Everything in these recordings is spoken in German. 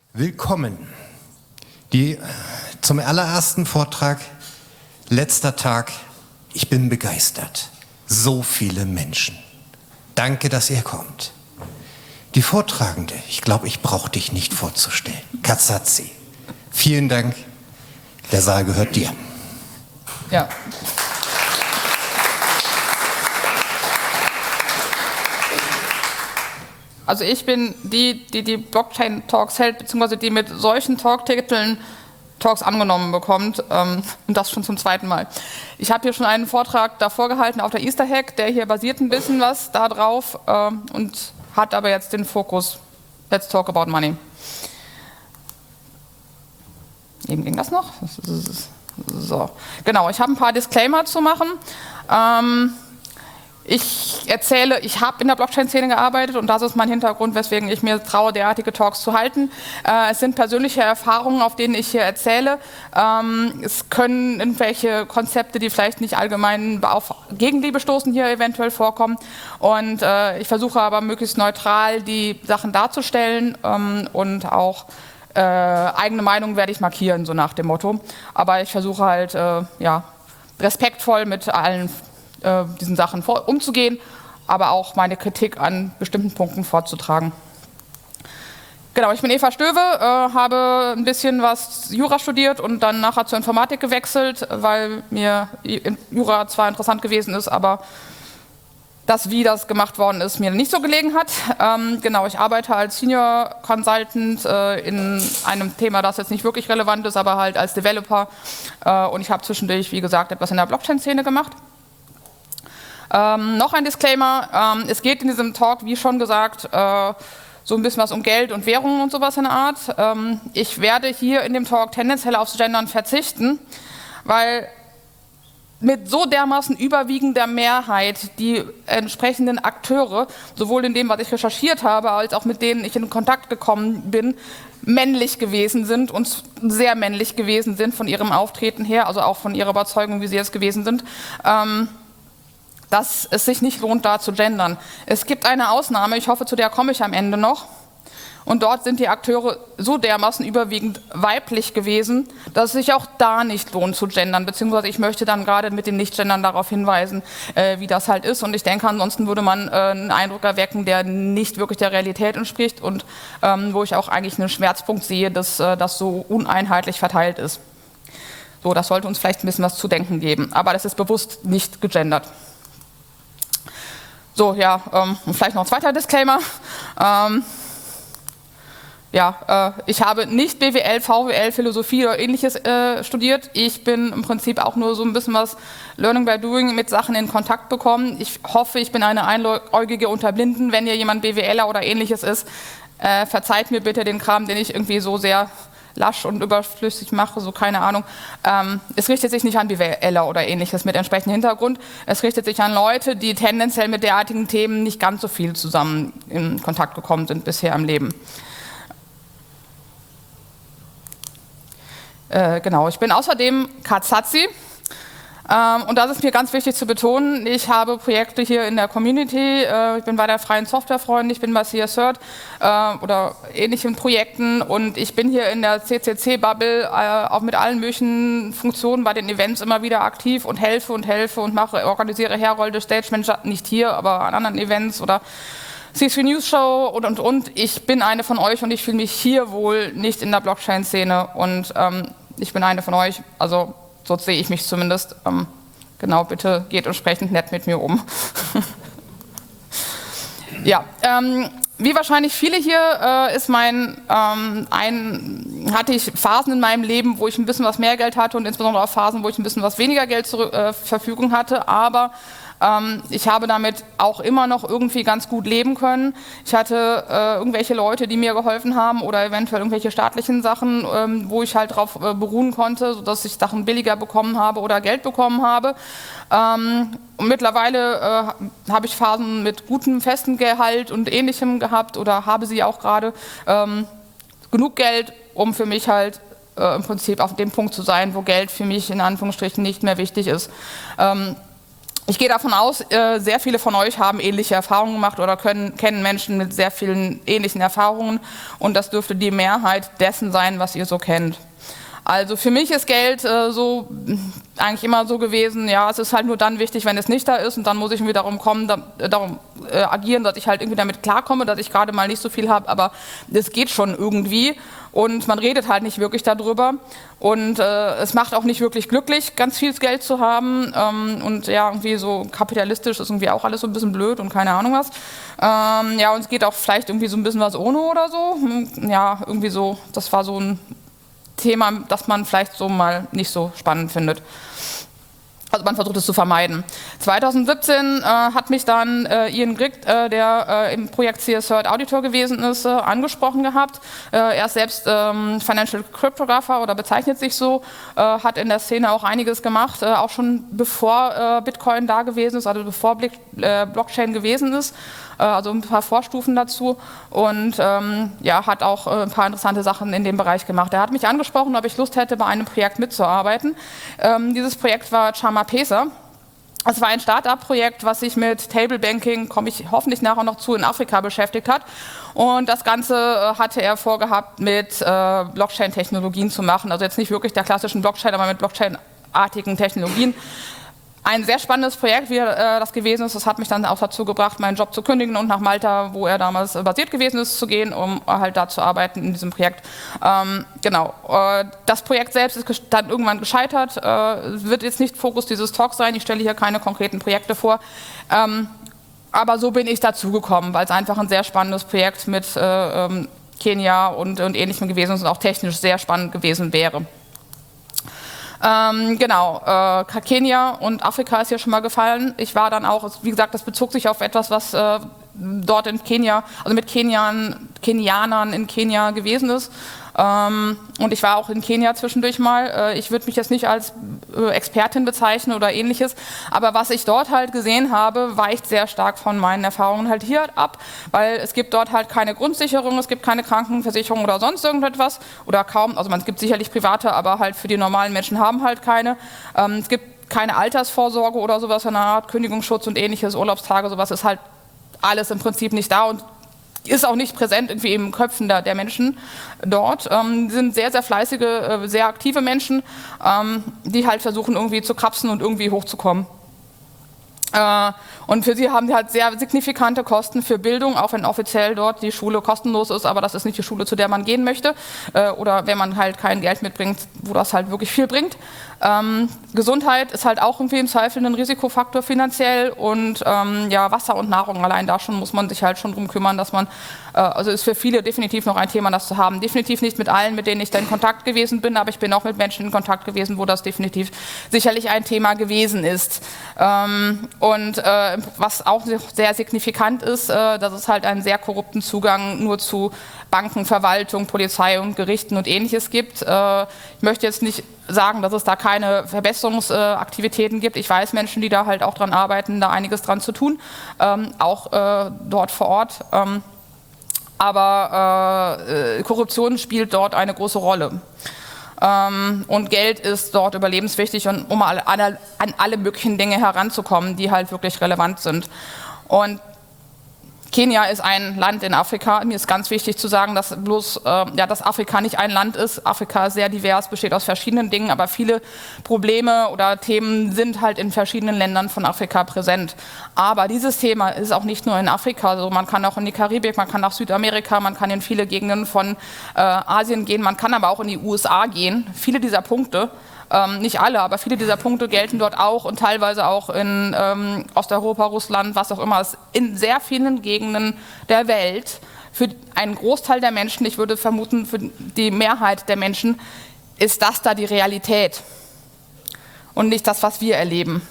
Willkommen. Zum allerersten Vortrag, letzter Tag. Ich bin begeistert. So viele Menschen. Danke, dass ihr kommt. Die Vortragende, ich glaube, ich brauche dich nicht vorzustellen. Katsatzi. Vielen Dank. Der Saal gehört dir. Ja. Also ich bin die Blockchain-Talks hält, beziehungsweise die mit solchen Talktiteln Talks angenommen bekommt, und das schon zum zweiten Mal. Ich habe hier schon einen Vortrag davor gehalten auf der Easter Hack, der hier basiert ein bisschen was da drauf und hat aber jetzt den Fokus Let's Talk About Money. Eben ging das noch? So, genau, ich habe ein paar Disclaimer zu machen. Ich erzähle, ich habe in der Blockchain-Szene gearbeitet und das ist mein Hintergrund, weswegen ich mir traue, derartige Talks zu halten. Es sind persönliche Erfahrungen, auf denen ich hier erzähle. Es können irgendwelche Konzepte, die vielleicht nicht allgemein auf Gegenliebe stoßen, hier eventuell vorkommen. Und ich versuche aber möglichst neutral die Sachen darzustellen und auch eigene Meinung werde ich markieren, so nach dem Motto. Aber ich versuche halt, ja, respektvoll mit allen diesen Sachen umzugehen, aber auch meine Kritik an bestimmten Punkten vorzutragen. Genau, ich bin Eva Stöwe, habe ein bisschen was Jura studiert und dann nachher zur Informatik gewechselt, weil mir Jura zwar interessant gewesen ist, aber das, wie das gemacht worden ist, mir nicht so gelegen hat. Genau, ich arbeite als Senior Consultant in einem Thema, das jetzt nicht wirklich relevant ist, aber halt als Developer. Und ich habe zwischendurch, wie gesagt, etwas in der Blockchain-Szene gemacht. Noch ein Disclaimer, es geht in diesem Talk, wie schon gesagt, so ein bisschen was um Geld und Währungen und sowas in der Art. Ich werde hier in dem Talk tendenziell aufs Gendern verzichten, weil mit so dermaßen überwiegender Mehrheit die entsprechenden Akteure, sowohl in dem, was ich recherchiert habe, als auch mit denen ich in Kontakt gekommen bin, männlich gewesen sind und sehr männlich gewesen sind von ihrem Auftreten her, also auch von ihrer Überzeugung, wie sie es gewesen sind, dass es sich nicht lohnt, da zu gendern. Es gibt eine Ausnahme, ich hoffe, zu der komme ich am Ende noch. Und dort sind die Akteure so dermaßen überwiegend weiblich gewesen, dass es sich auch da nicht lohnt zu gendern, beziehungsweise ich möchte dann gerade mit dem Nicht-Gendern darauf hinweisen, wie das halt ist. Und ich denke, ansonsten würde man einen Eindruck erwecken, der nicht wirklich der Realität entspricht und wo ich auch eigentlich einen Schmerzpunkt sehe, dass das so uneinheitlich verteilt ist. So, das sollte uns vielleicht ein bisschen was zu denken geben, aber das ist bewusst nicht gegendert. So, ja, und vielleicht noch ein zweiter Disclaimer. Ich habe nicht BWL, VWL, Philosophie oder ähnliches studiert. Ich bin im Prinzip auch nur so ein bisschen was Learning by Doing mit Sachen in Kontakt bekommen. Ich hoffe, ich bin eine Einäugige unter Blinden. Wenn hier jemand BWLer oder ähnliches ist, verzeiht mir bitte den Kram, den ich irgendwie so sehr lasch und überflüssig mache, so keine Ahnung. Es richtet sich nicht an BWLer oder ähnliches mit entsprechendem Hintergrund. Es richtet sich an Leute, die tendenziell mit derartigen Themen nicht ganz so viel zusammen in Kontakt gekommen sind bisher im Leben. Genau, ich bin außerdem Katsatzi. Und das ist mir ganz wichtig zu betonen. Ich habe Projekte hier in der Community, ich bin bei der Freien Softwarefreunde, ich bin bei CSCert oder ähnlichen Projekten und ich bin hier in der CCC-Bubble auch mit allen möglichen Funktionen bei den Events immer wieder aktiv und helfe und mache, organisiere Herolde, Stage Manager, nicht hier, aber an anderen Events oder C3 News Show und. Ich bin eine von euch und ich fühle mich hier wohl nicht in der Blockchain-Szene und ich bin eine von euch, also so sehe ich mich zumindest. Genau, bitte geht entsprechend nett mit mir um. Ja, wie wahrscheinlich viele hier hatte ich Phasen in meinem Leben, wo ich ein bisschen was mehr Geld hatte und insbesondere auch Phasen, wo ich ein bisschen was weniger Geld zur Verfügung hatte, aber ich habe damit auch immer noch irgendwie ganz gut leben können. Ich hatte irgendwelche Leute, die mir geholfen haben oder eventuell irgendwelche staatlichen Sachen, wo ich halt drauf beruhen konnte, sodass ich Sachen billiger bekommen habe oder Geld bekommen habe. Und mittlerweile habe ich Phasen mit gutem festen Gehalt und Ähnlichem gehabt oder habe sie auch gerade. Genug Geld, um für mich halt im Prinzip auf dem Punkt zu sein, wo Geld für mich in Anführungsstrichen nicht mehr wichtig ist. Ich gehe davon aus, sehr viele von euch haben ähnliche Erfahrungen gemacht oder kennen Menschen mit sehr vielen ähnlichen Erfahrungen und das dürfte die Mehrheit dessen sein, was ihr so kennt. Also für mich ist Geld eigentlich immer so gewesen, ja, es ist halt nur dann wichtig, wenn es nicht da ist und dann muss ich irgendwie darum agieren, dass ich halt irgendwie damit klarkomme, dass ich gerade mal nicht so viel habe, aber es geht schon irgendwie und man redet halt nicht wirklich darüber und es macht auch nicht wirklich glücklich, ganz viel Geld zu haben und ja, irgendwie so kapitalistisch ist irgendwie auch alles so ein bisschen blöd und keine Ahnung was. Ja, und es geht auch vielleicht irgendwie so ein bisschen was ohne oder so, ja, irgendwie so, das war so ein Thema, das man vielleicht so mal nicht so spannend findet. Also man versucht es zu vermeiden. 2017 hat mich dann Ian Grigg, der im Projekt CSCERT Auditor gewesen ist, angesprochen gehabt. Er ist selbst Financial Cryptographer oder bezeichnet sich so, hat in der Szene auch einiges gemacht, auch schon bevor Bitcoin da gewesen ist, also bevor Blockchain gewesen ist. Also ein paar Vorstufen dazu und ja, hat auch ein paar interessante Sachen in dem Bereich gemacht. Er hat mich angesprochen, ob ich Lust hätte, bei einem Projekt mitzuarbeiten. Dieses Projekt war Chamapesa. Es war ein Start-up-Projekt, was sich mit Table Banking, komme ich hoffentlich nachher noch zu, in Afrika beschäftigt hat. Und das Ganze hatte er vorgehabt, mit Blockchain-Technologien zu machen. Also jetzt nicht wirklich der klassischen Blockchain, aber mit Blockchain-artigen Technologien. Ein sehr spannendes Projekt, wie das gewesen ist. Das hat mich dann auch dazu gebracht, meinen Job zu kündigen und nach Malta, wo er damals basiert gewesen ist, zu gehen, um halt da zu arbeiten in diesem Projekt. Genau. Das Projekt selbst ist dann irgendwann gescheitert. Wird jetzt nicht Fokus dieses Talks sein. Ich stelle hier keine konkreten Projekte vor. Aber so bin ich dazu gekommen, weil es einfach ein sehr spannendes Projekt mit Kenia und Ähnlichem gewesen ist und auch technisch sehr spannend gewesen wäre. Genau, Kenia und Afrika ist ja schon mal gefallen. Ich war dann auch, wie gesagt, das bezog sich auf etwas, was dort in Kenia, also mit Kenianern in Kenia gewesen ist. Und ich war auch in Kenia zwischendurch mal. Ich würde mich jetzt nicht als Expertin bezeichnen oder ähnliches, aber was ich dort halt gesehen habe, weicht sehr stark von meinen Erfahrungen halt hier ab, weil es gibt dort halt keine Grundsicherung, es gibt keine Krankenversicherung oder sonst irgendetwas oder kaum, also es gibt sicherlich private, aber halt für die normalen Menschen haben halt keine. Es gibt keine Altersvorsorge oder sowas in einer Art, Kündigungsschutz und ähnliches, Urlaubstage, sowas ist halt alles im Prinzip nicht da und ist auch nicht präsent irgendwie im Köpfen der Menschen dort. Sind sehr, sehr fleißige, sehr aktive Menschen, die halt versuchen irgendwie zu krapsen und irgendwie hochzukommen. Und für sie haben sie halt sehr signifikante Kosten für Bildung, auch wenn offiziell dort die Schule kostenlos ist, aber das ist nicht die Schule, zu der man gehen möchte. Oder wenn man halt kein Geld mitbringt, wo das halt wirklich viel bringt. Gesundheit ist halt auch irgendwie im Zweifel ein Risikofaktor finanziell und ja, Wasser und Nahrung, allein da schon muss man sich halt schon drum kümmern, dass man, also ist für viele definitiv noch ein Thema, das zu haben. Definitiv nicht mit allen, mit denen ich da in Kontakt gewesen bin, aber ich bin auch mit Menschen in Kontakt gewesen, wo das definitiv sicherlich ein Thema gewesen ist. Und was auch sehr signifikant ist, dass es halt einen sehr korrupten Zugang nur zu Banken, Verwaltung, Polizei und Gerichten und Ähnliches gibt. Ich möchte jetzt nicht sagen, dass es da keine Verbesserungsaktivitäten gibt. Ich weiß Menschen, die da halt auch dran arbeiten, da einiges dran zu tun, auch dort vor Ort. Aber Korruption spielt dort eine große Rolle. Und Geld ist dort überlebenswichtig, um an alle möglichen Dinge heranzukommen, die halt wirklich relevant sind. Und Kenia ist ein Land in Afrika. Mir ist ganz wichtig zu sagen, dass dass Afrika nicht ein Land ist. Afrika ist sehr divers, besteht aus verschiedenen Dingen, aber viele Probleme oder Themen sind halt in verschiedenen Ländern von Afrika präsent. Aber dieses Thema ist auch nicht nur in Afrika so. Man kann auch in die Karibik, man kann nach Südamerika, man kann in viele Gegenden von Asien gehen, man kann aber auch in die USA gehen. Viele dieser Punkte, nicht alle, aber viele dieser Punkte gelten dort auch und teilweise auch in Osteuropa, Russland, was auch immer. In sehr vielen Gegenden der Welt, für einen Großteil der Menschen, ich würde vermuten für die Mehrheit der Menschen, ist das da die Realität und nicht das, was wir erleben.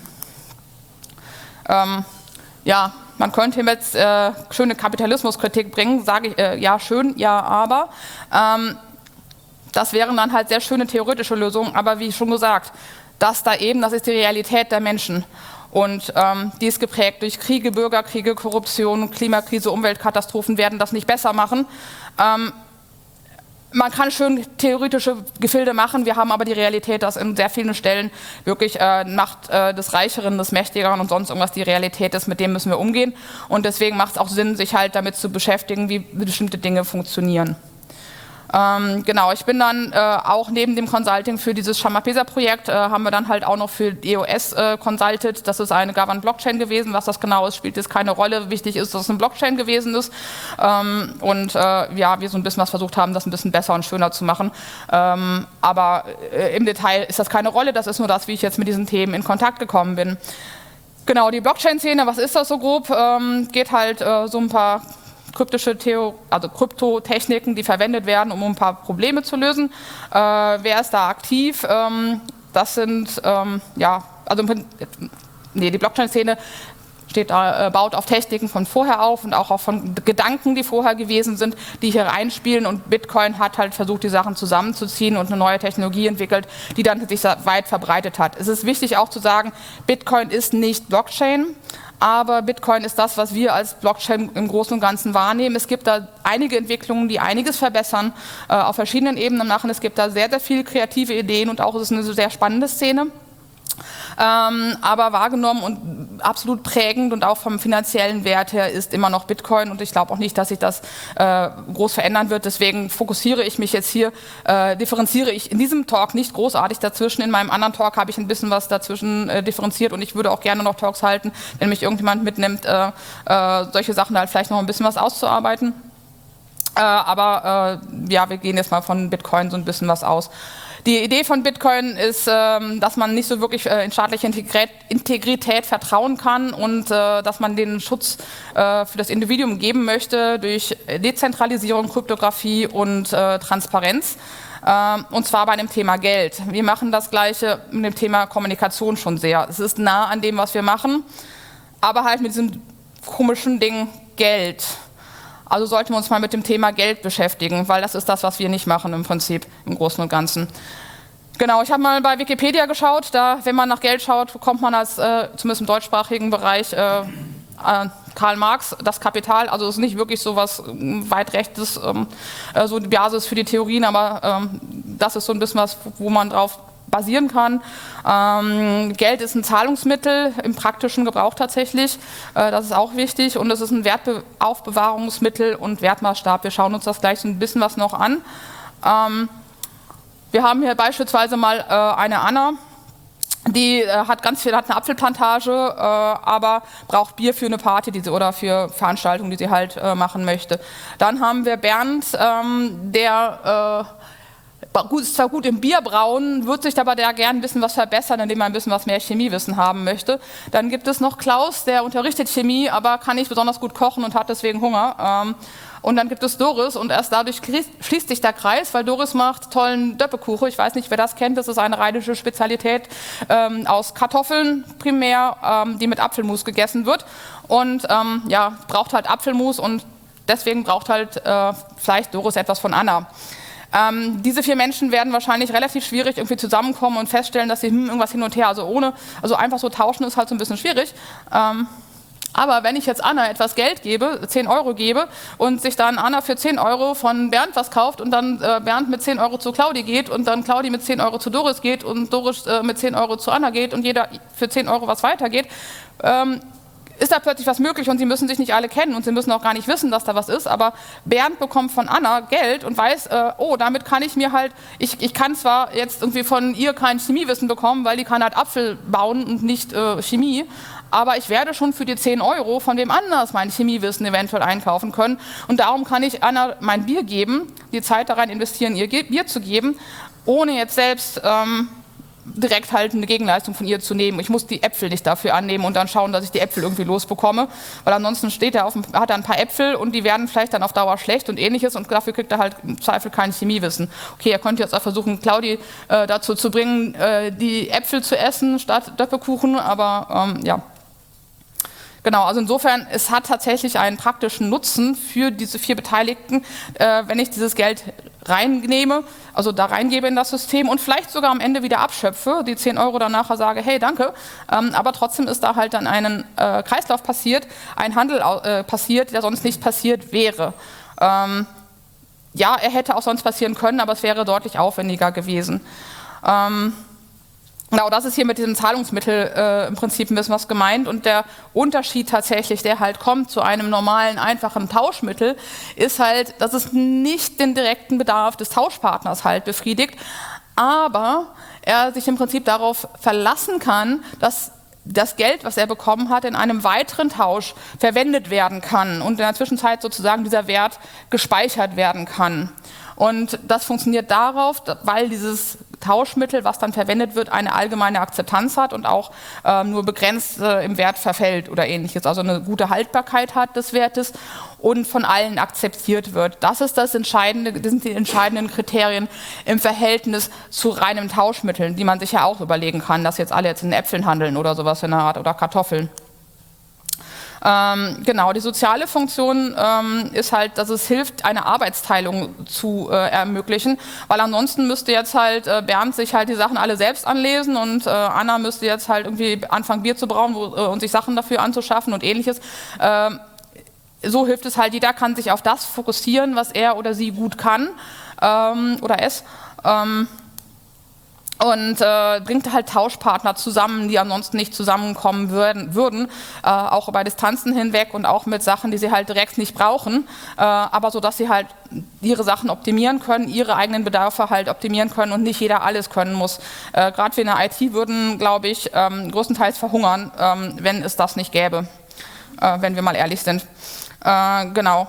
Ja, man könnte jetzt schöne Kapitalismuskritik bringen, sage ich, ja schön, ja aber. Das wären dann halt sehr schöne theoretische Lösungen, aber wie schon gesagt, das ist die Realität der Menschen. Und die ist geprägt durch Kriege, Bürgerkriege, Korruption, Klimakrise, Umweltkatastrophen werden das nicht besser machen. Man kann schön theoretische Gefilde machen, wir haben aber die Realität, dass in sehr vielen Stellen wirklich Macht des Reicheren, des Mächtigeren und sonst irgendwas die Realität ist, mit dem müssen wir umgehen. Und deswegen macht es auch Sinn, sich halt damit zu beschäftigen, wie bestimmte Dinge funktionieren. Genau, ich bin dann auch neben dem Consulting für dieses Shamapesa-Projekt, haben wir dann halt auch noch für EOS consulted. Das ist eine Governed Blockchain gewesen. Was das genau ist, spielt jetzt keine Rolle. Wichtig ist, dass es eine Blockchain gewesen ist. Ja, wir so ein bisschen was versucht haben, das ein bisschen besser und schöner zu machen. Aber im Detail ist das keine Rolle. Das ist nur das, wie ich jetzt mit diesen Themen in Kontakt gekommen bin. Genau, die Blockchain-Szene, was ist das so grob? Geht halt so ein paar Kryptotechniken, die verwendet werden, um ein paar Probleme zu lösen. Wer ist da aktiv? Das sind, die Blockchain-Szene baut auf Techniken von vorher auf und auch von Gedanken, die vorher gewesen sind, die hier reinspielen, und Bitcoin hat halt versucht, die Sachen zusammenzuziehen und eine neue Technologie entwickelt, die dann sich weit verbreitet hat. Es ist wichtig auch zu sagen, Bitcoin ist nicht Blockchain, aber Bitcoin ist das, was wir als Blockchain im Großen und Ganzen wahrnehmen. Es gibt da einige Entwicklungen, die einiges verbessern, auf verschiedenen Ebenen machen. Es gibt da sehr, sehr viele kreative Ideen und auch es ist eine sehr spannende Szene. Aber wahrgenommen und absolut prägend und auch vom finanziellen Wert her ist immer noch Bitcoin, und ich glaube auch nicht, dass sich das groß verändern wird. Deswegen fokussiere ich mich jetzt hier, differenziere ich in diesem Talk nicht großartig dazwischen. In meinem anderen Talk habe ich ein bisschen was dazwischen differenziert, und ich würde auch gerne noch Talks halten, wenn mich irgendjemand mitnimmt, solche Sachen halt vielleicht noch ein bisschen was auszuarbeiten. Ja, wir gehen jetzt mal von Bitcoin so ein bisschen was aus. Die Idee von Bitcoin ist, dass man nicht so wirklich in staatliche Integrität vertrauen kann und dass man den Schutz für das Individuum geben möchte durch Dezentralisierung, Kryptographie und Transparenz. Und zwar bei dem Thema Geld. Wir machen das Gleiche mit dem Thema Kommunikation schon sehr. Es ist nah an dem, was wir machen, aber halt mit diesem komischen Ding Geld. Also sollten wir uns mal mit dem Thema Geld beschäftigen, weil das ist das, was wir nicht machen im Prinzip, im Großen und Ganzen. Genau, ich habe mal bei Wikipedia geschaut, da, wenn man nach Geld schaut, bekommt man als, zumindest im deutschsprachigen Bereich, Karl Marx, das Kapital, also es ist nicht wirklich so was weit rechtes, so die Basis für die Theorien, aber das ist so ein bisschen was, wo man drauf basieren kann. Geld ist ein Zahlungsmittel im praktischen Gebrauch tatsächlich, das ist auch wichtig, und es ist ein Wertaufbewahrungsmittel und Wertmaßstab. Wir schauen uns das gleich so ein bisschen was noch an. Wir haben hier beispielsweise mal eine Anna, die hat eine Apfelplantage, aber braucht Bier für eine Party oder für Veranstaltungen, die sie halt machen möchte. Dann haben wir Bernd, der ist zwar gut im Bierbrauen, wird sich aber da gern ein bisschen was verbessern, indem er ein bisschen was mehr Chemiewissen haben möchte. Dann gibt es noch Klaus, der unterrichtet Chemie, aber kann nicht besonders gut kochen und hat deswegen Hunger. Und dann gibt es Doris, und erst dadurch schließt sich der Kreis, weil Doris macht tollen Döppekuchen. Ich weiß nicht, wer das kennt, das ist eine rheinische Spezialität aus Kartoffeln primär, die mit Apfelmus gegessen wird. Und ja, braucht halt Apfelmus, und deswegen braucht halt vielleicht Doris etwas von Anna. Diese 4 Menschen werden wahrscheinlich relativ schwierig irgendwie zusammenkommen und feststellen, dass sie irgendwas hin und her, also einfach so tauschen ist halt so ein bisschen schwierig. Aber wenn ich jetzt Anna etwas Geld gebe, 10 Euro gebe, und sich dann Anna für 10 Euro von Bernd was kauft und dann Bernd mit 10 Euro zu Claudi geht und dann Claudi mit 10 Euro zu Doris geht und Doris mit 10 Euro zu Anna geht und jeder für 10 Euro was weitergeht, ist da plötzlich was möglich, und sie müssen sich nicht alle kennen und sie müssen auch gar nicht wissen, dass da was ist, aber Bernd bekommt von Anna Geld und weiß, oh, damit kann ich mir halt, ich kann zwar jetzt irgendwie von ihr kein Chemiewissen bekommen, weil die kann halt Apfel bauen und nicht Chemie, aber ich werde schon für die 10 Euro von wem anders mein Chemiewissen eventuell einkaufen können, und darum kann ich Anna mein Bier geben, die Zeit da rein investieren, ihr Bier zu geben, ohne jetzt selbst direkt halt eine Gegenleistung von ihr zu nehmen. Ich muss die Äpfel nicht dafür annehmen und dann schauen, dass ich die Äpfel irgendwie losbekomme, weil ansonsten hat er ein paar Äpfel und die werden vielleicht dann auf Dauer schlecht und ähnliches, und dafür kriegt er halt im Zweifel kein Chemiewissen. Okay, er könnte jetzt auch versuchen, Claudi dazu zu bringen, die Äpfel zu essen statt Döppekuchen, aber ja. Genau, also insofern, es hat tatsächlich einen praktischen Nutzen für diese 4 Beteiligten, wenn ich dieses Geld reinnehme, also da reingebe in das System und vielleicht sogar am Ende wieder abschöpfe, die 10 Euro dann nachher sage, hey, danke, aber trotzdem ist da halt dann ein Kreislauf passiert, ein Handel passiert, der sonst nicht passiert wäre. ja, er hätte auch sonst passieren können, aber es wäre deutlich aufwendiger gewesen. Genau, das ist hier mit diesem Zahlungsmittel im Prinzip ein bisschen was gemeint, und der Unterschied tatsächlich, der halt kommt zu einem normalen, einfachen Tauschmittel, ist halt, dass es nicht den direkten Bedarf des Tauschpartners halt befriedigt, aber er sich im Prinzip darauf verlassen kann, dass das Geld, was er bekommen hat, in einem weiteren Tausch verwendet werden kann und in der Zwischenzeit sozusagen dieser Wert gespeichert werden kann. Und das funktioniert darauf, weil dieses Tauschmittel, was dann verwendet wird, eine allgemeine Akzeptanz hat und auch nur begrenzt im Wert verfällt oder ähnliches, also eine gute Haltbarkeit hat des Wertes und von allen akzeptiert wird. Das ist das Entscheidende, das sind die entscheidenden Kriterien im Verhältnis zu reinen Tauschmitteln, die man sich ja auch überlegen kann, dass jetzt alle jetzt in Äpfeln handeln oder sowas in der Art oder Kartoffeln. Genau, die soziale Funktion ist halt, dass es hilft, eine Arbeitsteilung zu ermöglichen, weil ansonsten müsste jetzt halt Bernd sich halt die Sachen alle selbst anlesen und Anna müsste jetzt halt irgendwie anfangen, Bier zu brauen und sich Sachen dafür anzuschaffen und ähnliches. So hilft es halt, jeder kann sich auf das fokussieren, was er oder sie gut kann oder es. Und bringt halt Tauschpartner zusammen, die ansonsten nicht zusammenkommen würden, auch über Distanzen hinweg und auch mit Sachen, die sie halt direkt nicht brauchen, aber so, dass sie halt ihre Sachen optimieren können, ihre eigenen Bedarfe halt optimieren können und nicht jeder alles können muss. Gerade wir in der IT würden, glaube ich, größtenteils verhungern, wenn es das nicht gäbe, wenn wir mal ehrlich sind. Genau.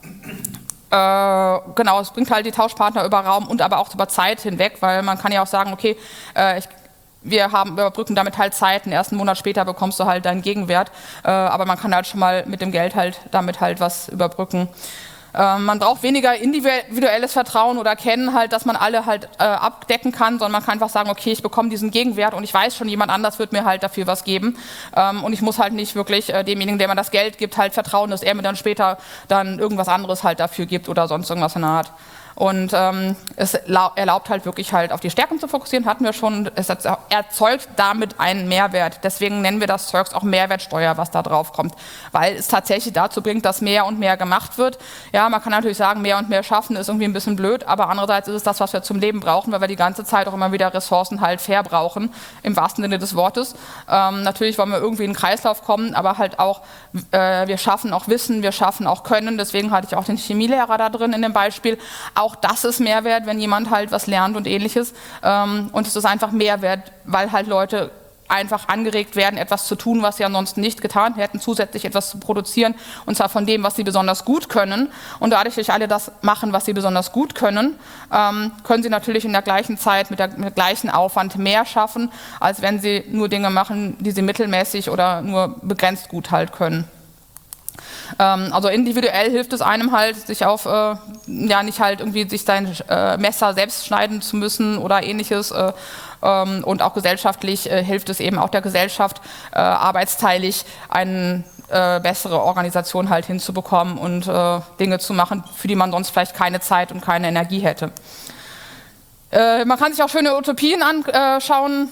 Genau, es bringt halt die Tauschpartner über Raum und aber auch über Zeit hinweg, weil man kann ja auch sagen, okay, wir überbrücken damit halt Zeit, einen ersten Monat später bekommst du halt deinen Gegenwert, aber man kann halt schon mal mit dem Geld halt damit halt was überbrücken. Man braucht weniger individuelles Vertrauen oder Kennen halt, dass man alle halt abdecken kann, sondern man kann einfach sagen, okay, ich bekomme diesen Gegenwert und ich weiß schon, jemand anders wird mir halt dafür was geben und ich muss halt nicht wirklich demjenigen, der mir das Geld gibt, halt vertrauen, dass er mir dann später dann irgendwas anderes halt dafür gibt oder sonst irgendwas in der Art. Und es erlaubt halt wirklich halt auf die Stärken zu fokussieren, hatten wir schon, es erzeugt damit einen Mehrwert. Deswegen nennen wir das Zeugs auch Mehrwertsteuer, was da drauf kommt, weil es tatsächlich dazu bringt, dass mehr und mehr gemacht wird. Ja, man kann natürlich sagen, mehr und mehr schaffen ist irgendwie ein bisschen blöd, aber andererseits ist es das, was wir zum Leben brauchen, weil wir die ganze Zeit auch immer wieder Ressourcen halt verbrauchen, im wahrsten Sinne des Wortes. Natürlich wollen wir irgendwie in den Kreislauf kommen, aber halt auch, wir schaffen auch Wissen, wir schaffen auch Können, deswegen hatte ich auch den Chemielehrer da drin in dem Beispiel. Auch das ist Mehrwert, wenn jemand halt was lernt und ähnliches. Und es ist einfach Mehrwert, weil halt Leute einfach angeregt werden, etwas zu tun, was sie ansonsten nicht getan hätten, zusätzlich etwas zu produzieren, und zwar von dem, was sie besonders gut können. Und dadurch, dass alle das machen, was sie besonders gut können, können sie natürlich in der gleichen Zeit mit gleichen Aufwand mehr schaffen, als wenn sie nur Dinge machen, die sie mittelmäßig oder nur begrenzt gut halt können. Also individuell hilft es einem halt, sich auf, ja nicht halt irgendwie sich sein Messer selbst schneiden zu müssen oder ähnliches, und auch gesellschaftlich hilft es eben auch der Gesellschaft, arbeitsteilig eine bessere Organisation halt hinzubekommen und Dinge zu machen, für die man sonst vielleicht keine Zeit und keine Energie hätte. Man kann sich auch schöne Utopien anschauen,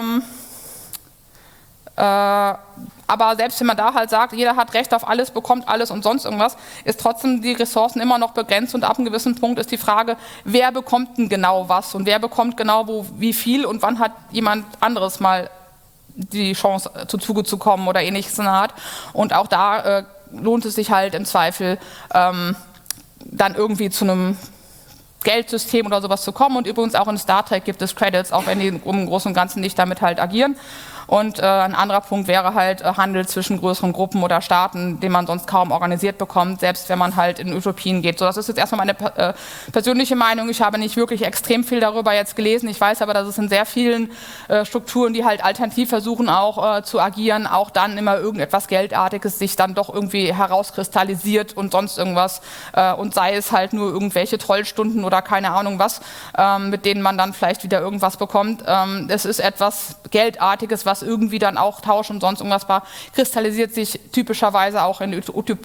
aber selbst wenn man da halt sagt, jeder hat Recht auf alles, bekommt alles und sonst irgendwas, ist trotzdem die Ressourcen immer noch begrenzt und ab einem gewissen Punkt ist die Frage, wer bekommt denn genau was und wer bekommt genau wie viel und wann hat jemand anderes mal die Chance zu Zuge zu kommen oder ähnliches in der Art. Und auch da lohnt es sich halt im Zweifel dann irgendwie zu einem Geldsystem oder sowas zu kommen, und übrigens auch in Star Trek gibt es Credits, auch wenn die im Großen und Ganzen nicht damit halt agieren. Und ein anderer Punkt wäre halt Handel zwischen größeren Gruppen oder Staaten, den man sonst kaum organisiert bekommt, selbst wenn man halt in Utopien geht. So, das ist jetzt erstmal meine persönliche Meinung. Ich habe nicht wirklich extrem viel darüber jetzt gelesen. Ich weiß aber, dass es in sehr vielen Strukturen, die halt alternativ versuchen auch zu agieren, auch dann immer irgendetwas Geldartiges sich dann doch irgendwie herauskristallisiert und sonst irgendwas. Und sei es halt nur irgendwelche Trollstunden oder keine Ahnung was, mit denen man dann vielleicht wieder irgendwas bekommt. Es ist etwas Geldartiges, was irgendwie dann auch Tausch und sonst irgendwas war, kristallisiert sich typischerweise auch in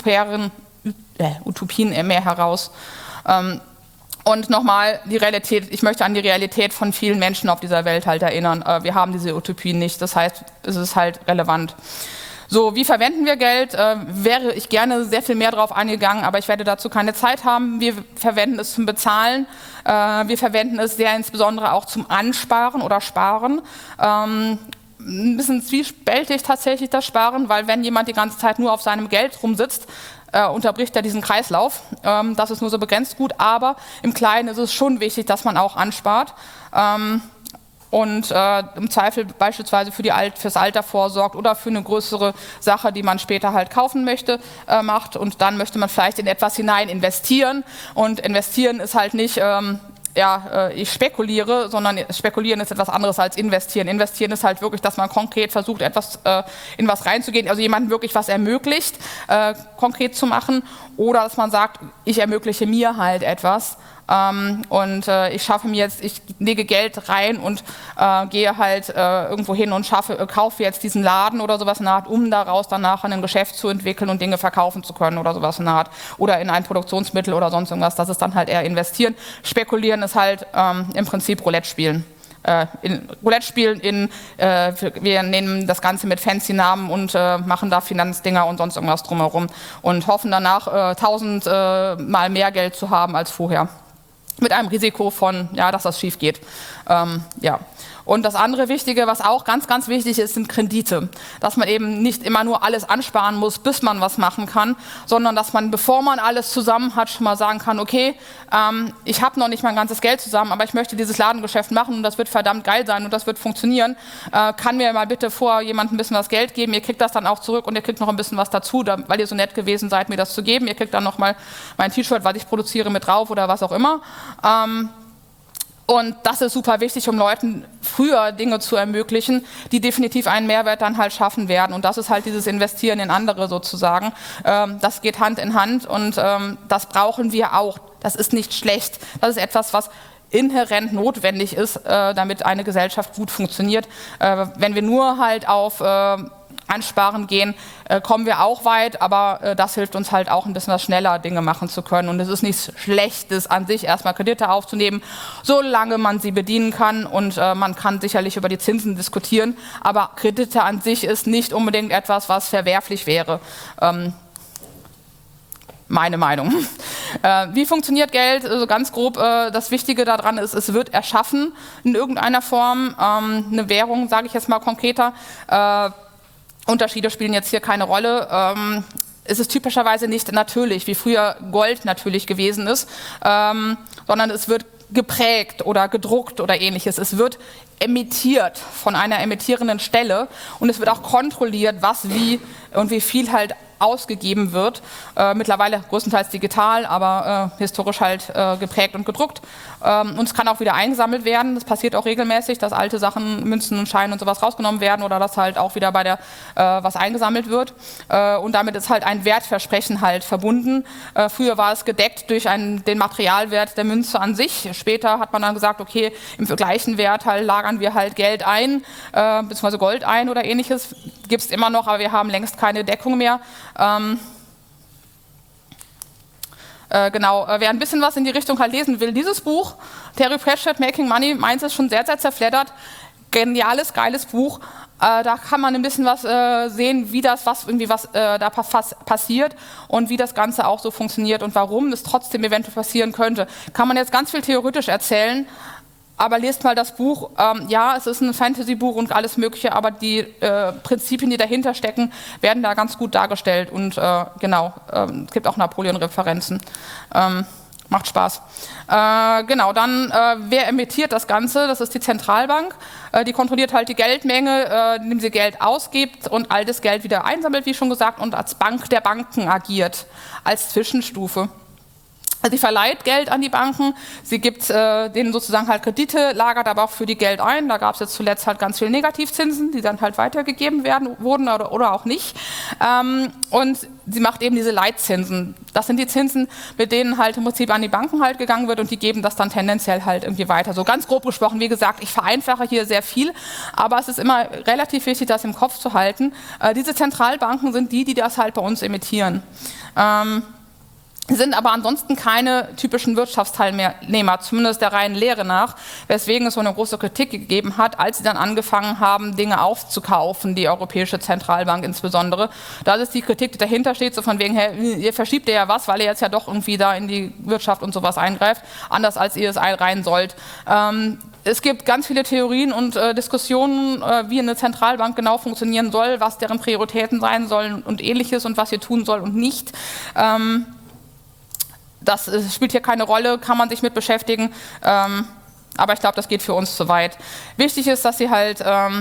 Utopien mehr heraus. Und nochmal die Realität, ich möchte an die Realität von vielen Menschen auf dieser Welt halt erinnern. Wir haben diese Utopien nicht, das heißt, es ist halt relevant. So, wie verwenden wir Geld? Wäre ich gerne sehr viel mehr darauf eingegangen, aber ich werde dazu keine Zeit haben. Wir verwenden es zum Bezahlen. Wir verwenden es sehr insbesondere auch zum Ansparen oder Sparen. Ein bisschen zwiespältig tatsächlich das Sparen, weil wenn jemand die ganze Zeit nur auf seinem Geld rumsitzt, unterbricht er diesen Kreislauf. Das ist nur so begrenzt gut, aber im Kleinen ist es schon wichtig, dass man auch anspart. Und im Zweifel beispielsweise fürs Alter vorsorgt oder für eine größere Sache, die man später halt kaufen möchte, macht. Und dann möchte man vielleicht in etwas hinein investieren. Und investieren ist halt nicht, ich spekuliere, sondern spekulieren ist etwas anderes als investieren. Investieren ist halt wirklich, dass man konkret versucht, in was reinzugehen, also jemandem wirklich was ermöglicht, konkret zu machen. Oder dass man sagt, ich ermögliche mir halt etwas. Ich lege Geld rein und gehe halt irgendwo hin und kaufe jetzt diesen Laden oder sowas in der Art, um daraus dann nachher ein Geschäft zu entwickeln und Dinge verkaufen zu können oder sowas in der Art. Oder in ein Produktionsmittel oder sonst irgendwas, das ist dann halt eher investieren. Spekulieren ist halt im Prinzip Roulette spielen. Wir nehmen das Ganze mit fancy Namen und machen da Finanzdinger und sonst irgendwas drumherum und hoffen danach 1000 Mal mehr Geld zu haben als vorher. Mit einem Risiko von, dass das schief geht. Und das andere Wichtige, was auch ganz, ganz wichtig ist, sind Kredite. Dass man eben nicht immer nur alles ansparen muss, bis man was machen kann, sondern dass man, bevor man alles zusammen hat, schon mal sagen kann, okay, ich habe noch nicht mein ganzes Geld zusammen, aber ich möchte dieses Ladengeschäft machen und das wird verdammt geil sein und das wird funktionieren. Kann mir mal bitte vor jemand ein bisschen was Geld geben, ihr kriegt das dann auch zurück und ihr kriegt noch ein bisschen was dazu, weil ihr so nett gewesen seid, mir das zu geben. Ihr kriegt dann noch mal mein T-Shirt, was ich produziere, mit drauf oder was auch immer. Und das ist super wichtig, um Leuten früher Dinge zu ermöglichen, die definitiv einen Mehrwert dann halt schaffen werden. Und das ist halt dieses Investieren in andere sozusagen. Das geht Hand in Hand und das brauchen wir auch. Das ist nicht schlecht. Das ist etwas, was inhärent notwendig ist, damit eine Gesellschaft gut funktioniert. Wenn wir nur halt auf Ansparen gehen, kommen wir auch weit, aber das hilft uns halt auch ein bisschen schneller Dinge machen zu können. Und es ist nichts Schlechtes an sich, erstmal Kredite aufzunehmen, solange man sie bedienen kann. Und man kann sicherlich über die Zinsen diskutieren, aber Kredite an sich ist nicht unbedingt etwas, was verwerflich wäre. Meine Meinung. Wie funktioniert Geld? Also ganz grob, das Wichtige daran ist, es wird erschaffen in irgendeiner Form. Eine Währung, sage ich jetzt mal konkreter. Unterschiede spielen jetzt hier keine Rolle. Es ist typischerweise nicht natürlich, wie früher Gold natürlich gewesen ist, sondern es wird geprägt oder gedruckt oder ähnliches. Es wird emittiert von einer emittierenden Stelle und es wird auch kontrolliert, was, wie und wie viel halt ausgegeben wird. Mittlerweile größtenteils digital, aber historisch halt geprägt und gedruckt. Und es kann auch wieder eingesammelt werden. Das passiert auch regelmäßig, dass alte Sachen, Münzen und Scheine und sowas rausgenommen werden oder dass halt auch wieder bei der was eingesammelt wird. Und damit ist halt ein Wertversprechen halt verbunden. Früher war es gedeckt durch den Materialwert der Münze an sich. Später hat man dann gesagt, okay, im gleichen Wert halt lagern wir halt Geld ein, beziehungsweise Gold ein oder ähnliches. Gibt es immer noch, aber wir haben längst keine Deckung mehr. Wer ein bisschen was in die Richtung halt lesen will, dieses Buch, Terry Pratchett, Making Money, meins ist schon sehr, sehr zerfleddert. Geniales, geiles Buch. Da kann man ein bisschen was sehen, wie da passiert und wie das Ganze auch so funktioniert und warum es trotzdem eventuell passieren könnte. Kann man jetzt ganz viel theoretisch erzählen, aber lest mal das Buch. Es ist ein Fantasy-Buch und alles Mögliche, aber die Prinzipien, die dahinter stecken, werden da ganz gut dargestellt. Und es gibt auch Napoleon-Referenzen. Macht Spaß. Wer emittiert das Ganze? Das ist die Zentralbank. Die kontrolliert halt die Geldmenge, indem sie Geld ausgibt und all das Geld wieder einsammelt, wie schon gesagt, und als Bank der Banken agiert, als Zwischenstufe. Sie verleiht Geld an die Banken, sie gibt denen sozusagen halt Kredite, lagert aber auch für die Geld ein. Da gab es jetzt zuletzt halt ganz viele Negativzinsen, die dann halt weitergegeben wurden oder auch nicht. Und sie macht eben diese Leitzinsen. Das sind die Zinsen, mit denen halt im Prinzip an die Banken halt gegangen wird und die geben das dann tendenziell halt irgendwie weiter. So ganz grob gesprochen, wie gesagt, ich vereinfache hier sehr viel, aber es ist immer relativ wichtig, das im Kopf zu halten. Diese Zentralbanken sind die das halt bei uns emittieren. sind aber ansonsten keine typischen Wirtschaftsteilnehmer, zumindest der reinen Lehre nach, weswegen es so eine große Kritik gegeben hat, als sie dann angefangen haben, Dinge aufzukaufen, die Europäische Zentralbank insbesondere. Das ist die Kritik, die dahinter steht, so von wegen, hey, ihr verschiebt ja was, weil ihr jetzt ja doch irgendwie da in die Wirtschaft und sowas eingreift, anders als ihr es rein sollt. Es gibt ganz viele Theorien und Diskussionen, wie eine Zentralbank genau funktionieren soll, was deren Prioritäten sein sollen und ähnliches und was sie tun soll und nicht. Das spielt hier keine Rolle, kann man sich mit beschäftigen, aber ich glaube, das geht für uns zu weit. Wichtig ist, dass sie halt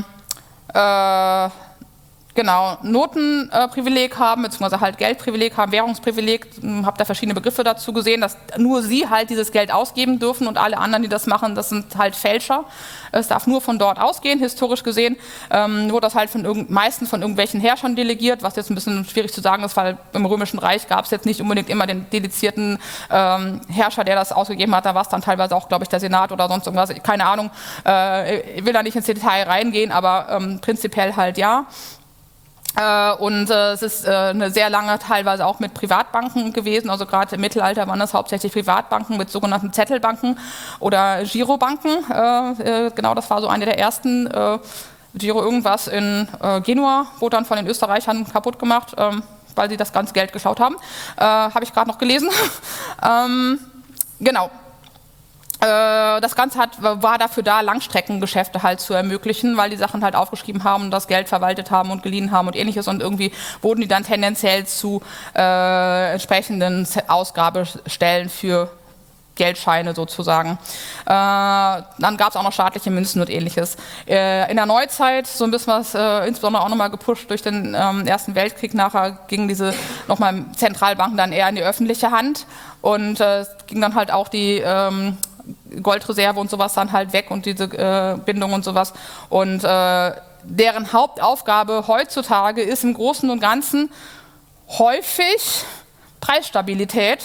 Notenprivileg haben, beziehungsweise halt Geldprivileg haben, Währungsprivileg, habe da verschiedene Begriffe dazu gesehen, dass nur sie halt dieses Geld ausgeben dürfen und alle anderen, die das machen, das sind halt Fälscher. Es darf nur von dort ausgehen, historisch gesehen, wurde das halt meistens von irgendwelchen Herrschern delegiert, was jetzt ein bisschen schwierig zu sagen ist, weil im Römischen Reich gab es jetzt nicht unbedingt immer den dedizierten Herrscher, der das ausgegeben hat, da war es dann teilweise auch, glaube ich, der Senat oder sonst irgendwas, keine Ahnung, ich will da nicht ins Detail reingehen, aber prinzipiell halt ja. Und es ist eine sehr lange teilweise auch mit Privatbanken gewesen, also gerade im Mittelalter waren das hauptsächlich Privatbanken mit sogenannten Zettelbanken oder Girobanken, genau das war so eine der ersten, Giro irgendwas in Genua, wurde dann von den Österreichern kaputt gemacht, weil sie das ganze Geld geklaut haben, habe ich gerade noch gelesen, genau. Das Ganze war dafür da, Langstreckengeschäfte halt zu ermöglichen, weil die Sachen halt aufgeschrieben haben und das Geld verwaltet haben und geliehen haben und ähnliches und irgendwie wurden die dann tendenziell zu entsprechenden Ausgabestellen für Geldscheine sozusagen. Dann gab es auch noch staatliche Münzen und ähnliches. In der Neuzeit, so ein bisschen was, insbesondere auch nochmal gepusht durch den Ersten Weltkrieg, nachher gingen diese nochmal Zentralbanken dann eher in die öffentliche Hand und es ging dann halt auch die Goldreserve und sowas dann halt weg und diese Bindung und sowas. Und deren Hauptaufgabe heutzutage ist im Großen und Ganzen häufig Preisstabilität.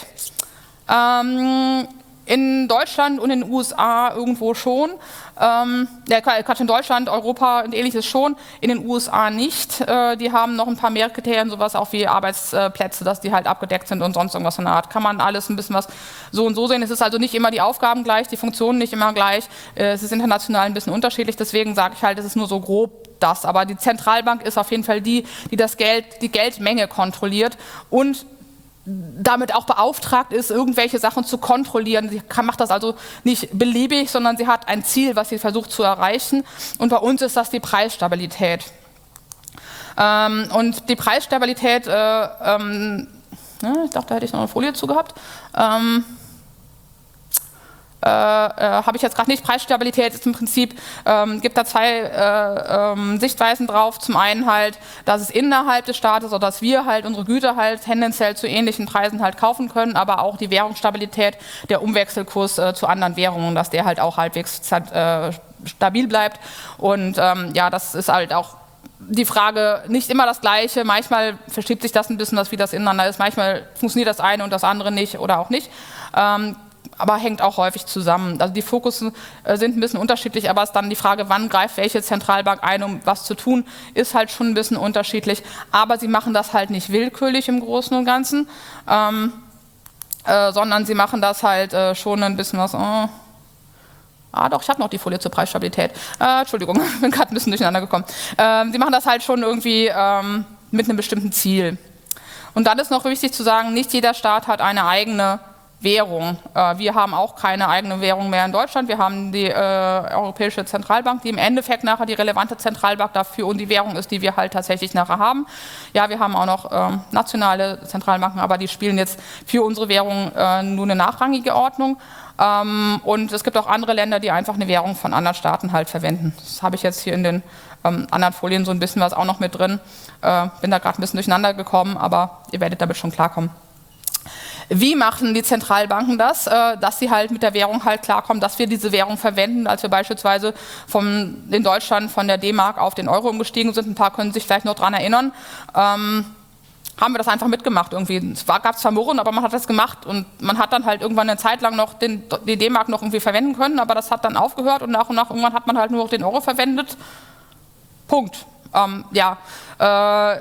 In Deutschland und in den USA irgendwo schon. Gerade in Deutschland, Europa und ähnliches schon, in den USA nicht. Die haben noch ein paar mehr Kriterien, sowas auch wie Arbeitsplätze, dass die halt abgedeckt sind und sonst irgendwas in der Art. Kann man alles ein bisschen was so und so sehen. Es ist also nicht immer die Aufgaben gleich, die Funktionen nicht immer gleich. Es ist international ein bisschen unterschiedlich, deswegen sage ich halt, es ist nur so grob das. Aber die Zentralbank ist auf jeden Fall die die Geldmenge kontrolliert und damit auch beauftragt ist, irgendwelche Sachen zu kontrollieren. Sie macht das also nicht beliebig, sondern sie hat ein Ziel, was sie versucht zu erreichen. Und bei uns ist das die Preisstabilität. Und die Preisstabilität, ich dachte, da hätte ich noch eine Folie zu gehabt. Habe ich jetzt gerade nicht. Preisstabilität ist im Prinzip, gibt da zwei Sichtweisen drauf. Zum einen halt, dass es innerhalb des Staates oder dass wir halt unsere Güter halt tendenziell zu ähnlichen Preisen halt kaufen können, aber auch die Währungsstabilität, der Umwechselkurs zu anderen Währungen, dass der halt auch halbwegs stabil bleibt. Und ja, das ist halt auch die Frage, nicht immer das Gleiche, manchmal verschiebt sich das ein bisschen, wie das ineinander ist, manchmal funktioniert das eine und das andere nicht oder auch nicht. Aber hängt auch häufig zusammen. Also die Fokus sind ein bisschen unterschiedlich, aber es ist dann die Frage, wann greift welche Zentralbank ein, um was zu tun, ist halt schon ein bisschen unterschiedlich. Aber sie machen das halt nicht willkürlich im Großen und Ganzen, sondern sie machen das halt schon ein bisschen was. Doch, ich habe noch die Folie zur Preisstabilität. Entschuldigung, ich bin gerade ein bisschen durcheinander gekommen. Sie machen das halt schon irgendwie mit einem bestimmten Ziel. Und dann ist noch wichtig zu sagen, nicht jeder Staat hat eine eigene Währung. Wir haben auch keine eigene Währung mehr in Deutschland. Wir haben die Europäische Zentralbank, die im Endeffekt nachher die relevante Zentralbank dafür und die Währung ist, die wir halt tatsächlich nachher haben. Ja, wir haben auch noch nationale Zentralbanken, aber die spielen jetzt für unsere Währung nur eine nachrangige Ordnung. Und es gibt auch andere Länder, die einfach eine Währung von anderen Staaten halt verwenden. Das habe ich jetzt hier in den anderen Folien so ein bisschen was auch noch mit drin. Bin da gerade ein bisschen durcheinander gekommen, aber ihr werdet damit schon klarkommen. Wie machen die Zentralbanken das, dass sie halt mit der Währung halt klarkommen, dass wir diese Währung verwenden, als wir beispielsweise in Deutschland von der D-Mark auf den Euro umgestiegen sind, ein paar können sich vielleicht noch daran erinnern, haben wir das einfach mitgemacht irgendwie. Es gab zwar Murren, aber man hat das gemacht und man hat dann halt irgendwann eine Zeit lang noch die D-Mark noch irgendwie verwenden können, aber das hat dann aufgehört und nach irgendwann hat man halt nur noch den Euro verwendet. Punkt.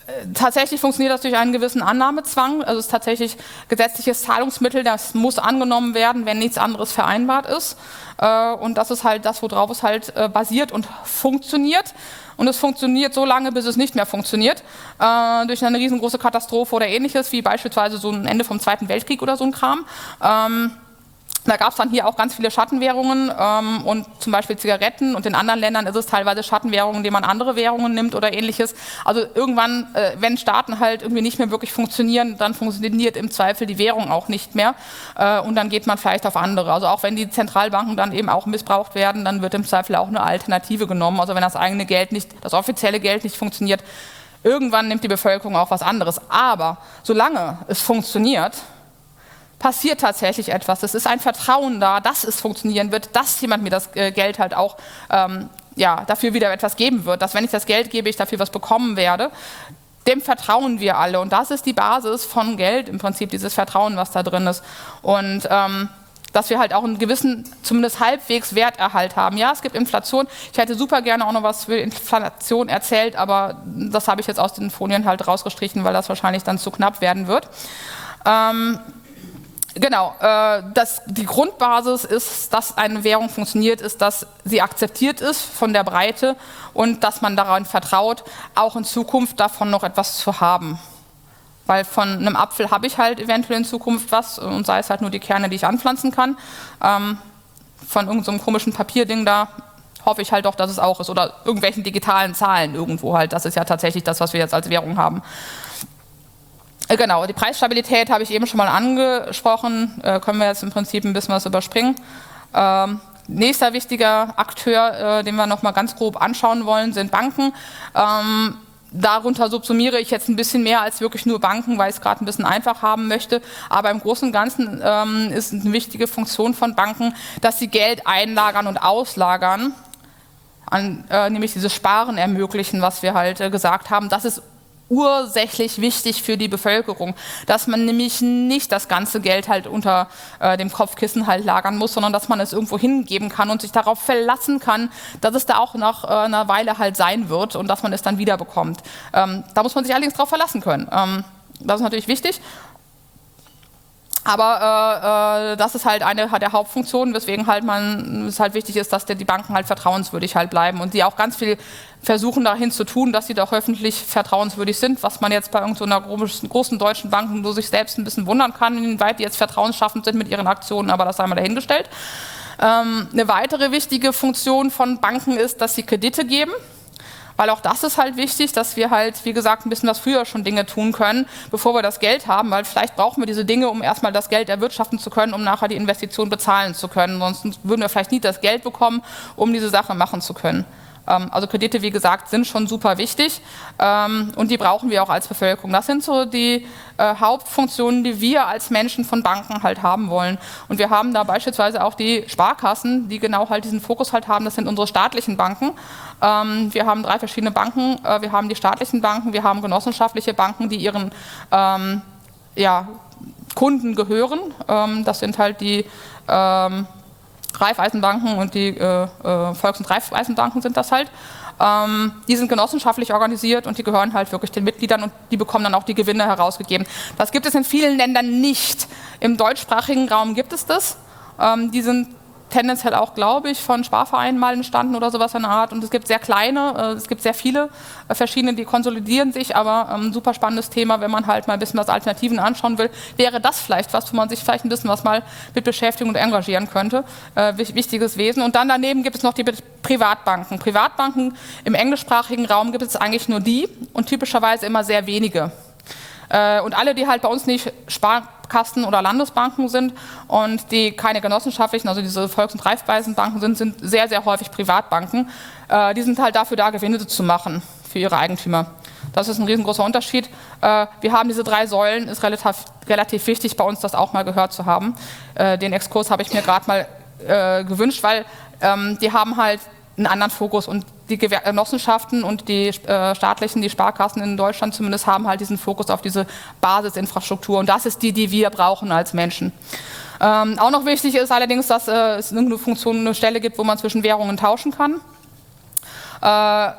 Tatsächlich funktioniert das durch einen gewissen Annahmezwang. Also es ist tatsächlich gesetzliches Zahlungsmittel, das muss angenommen werden, wenn nichts anderes vereinbart ist. Und das ist halt das, worauf es halt basiert und funktioniert. Und es funktioniert so lange, bis es nicht mehr funktioniert. Durch eine riesengroße Katastrophe oder ähnliches, wie beispielsweise so ein Ende vom Zweiten Weltkrieg oder so ein Kram. Da gab es dann hier auch ganz viele Schattenwährungen und zum Beispiel Zigaretten, und in anderen Ländern ist es teilweise Schattenwährungen, indem man andere Währungen nimmt oder ähnliches. Also irgendwann, wenn Staaten halt irgendwie nicht mehr wirklich funktionieren, dann funktioniert im Zweifel die Währung auch nicht mehr und dann geht man vielleicht auf andere. Also auch wenn die Zentralbanken dann eben auch missbraucht werden, dann wird im Zweifel auch eine Alternative genommen. Also wenn das eigene Geld nicht, das offizielle Geld nicht funktioniert, irgendwann nimmt die Bevölkerung auch was anderes. Aber solange es funktioniert, passiert tatsächlich etwas. Es ist ein Vertrauen da, dass es funktionieren wird, dass jemand mir das Geld halt auch dafür wieder etwas geben wird, dass wenn ich das Geld gebe, ich dafür was bekommen werde. Dem vertrauen wir alle und das ist die Basis von Geld, im Prinzip dieses Vertrauen, was da drin ist. Und dass wir halt auch einen gewissen, zumindest halbwegs Werterhalt haben. Ja, es gibt Inflation. Ich hätte super gerne auch noch was für Inflation erzählt, aber das habe ich jetzt aus den Folien halt rausgestrichen, weil das wahrscheinlich dann zu knapp werden wird. Genau, die Grundbasis ist, dass eine Währung funktioniert, ist, dass sie akzeptiert ist von der Breite und dass man daran vertraut, auch in Zukunft davon noch etwas zu haben. Weil von einem Apfel habe ich halt eventuell in Zukunft was und sei es halt nur die Kerne, die ich anpflanzen kann. Von irgendeinem komischen Papierding da hoffe ich halt doch, dass es auch ist. Oder irgendwelchen digitalen Zahlen irgendwo halt. Das ist ja tatsächlich das, was wir jetzt als Währung haben. Genau, die Preisstabilität habe ich eben schon mal angesprochen, können wir jetzt im Prinzip ein bisschen was überspringen. Nächster wichtiger Akteur, den wir noch mal ganz grob anschauen wollen, sind Banken. Darunter subsumiere ich jetzt ein bisschen mehr als wirklich nur Banken, weil ich es gerade ein bisschen einfach haben möchte. Aber im Großen und Ganzen ist eine wichtige Funktion von Banken, dass sie Geld einlagern und auslagern, nämlich dieses Sparen ermöglichen, was wir halt gesagt haben. Das ist ursächlich wichtig für die Bevölkerung, dass man nämlich nicht das ganze Geld halt unter dem Kopfkissen halt lagern muss, sondern dass man es irgendwo hingeben kann und sich darauf verlassen kann, dass es da auch nach einer Weile halt sein wird und dass man es dann wieder bekommt. Da muss man sich allerdings darauf verlassen können. Das ist natürlich wichtig. Aber das ist halt eine der Hauptfunktionen, weswegen halt es halt wichtig ist, dass die Banken halt vertrauenswürdig halt bleiben und die auch ganz viel versuchen dahin zu tun, dass sie doch öffentlich vertrauenswürdig sind, was man jetzt bei irgendeiner großen deutschen Bank nur sich selbst ein bisschen wundern kann, inwieweit die jetzt vertrauensschaffend sind mit ihren Aktionen, aber das sei mal dahingestellt. Eine weitere wichtige Funktion von Banken ist, dass sie Kredite geben. Weil auch das ist halt wichtig, dass wir halt, wie gesagt, ein bisschen das früher schon Dinge tun können, bevor wir das Geld haben, weil vielleicht brauchen wir diese Dinge, um erstmal das Geld erwirtschaften zu können, um nachher die Investition bezahlen zu können. Sonst würden wir vielleicht nie das Geld bekommen, um diese Sache machen zu können. Also Kredite, wie gesagt, sind schon super wichtig und die brauchen wir auch als Bevölkerung. Das sind so die Hauptfunktionen, die wir als Menschen von Banken halt haben wollen. Und wir haben da beispielsweise auch die Sparkassen, die genau halt diesen Fokus halt haben. Das sind unsere staatlichen Banken. Wir haben 3 verschiedene Banken. Wir haben die staatlichen Banken, wir haben genossenschaftliche Banken, die ihren Kunden gehören. Das sind halt die Raiffeisenbanken und die Volks- und Raiffeisenbanken sind das halt. Die sind genossenschaftlich organisiert und die gehören halt wirklich den Mitgliedern und die bekommen dann auch die Gewinne herausgegeben. Das gibt es in vielen Ländern nicht. Im deutschsprachigen Raum gibt es das. Die sind tendenziell auch, glaube ich, von Sparvereinen mal entstanden oder sowas in der Art. Und es gibt sehr kleine, es gibt sehr viele verschiedene, die konsolidieren sich, aber ein super spannendes Thema, wenn man halt mal ein bisschen was Alternativen anschauen will, wäre das vielleicht was, wo man sich vielleicht ein bisschen was mal mit beschäftigen und engagieren könnte. Wichtiges Wesen. Und dann daneben gibt es noch die Privatbanken. Privatbanken im englischsprachigen Raum gibt es eigentlich nur die und typischerweise immer sehr wenige. Und alle, die halt bei uns nicht Sparkassen oder Landesbanken sind und die keine genossenschaftlichen, also diese Volks- und Raiffeisenbanken sind sehr, sehr häufig Privatbanken. Die sind halt dafür da, Gewinne zu machen für ihre Eigentümer. Das ist ein riesengroßer Unterschied. Wir haben diese 3 Säulen, ist relativ wichtig bei uns, das auch mal gehört zu haben. Den Exkurs habe ich mir gerade mal gewünscht, weil die haben halt einen anderen Fokus und die Genossenschaften und die staatlichen, die Sparkassen in Deutschland zumindest haben halt diesen Fokus auf diese Basisinfrastruktur und das ist die wir brauchen als Menschen. Auch noch wichtig ist allerdings, dass es irgendeine Funktion, eine Stelle gibt, wo man zwischen Währungen tauschen kann.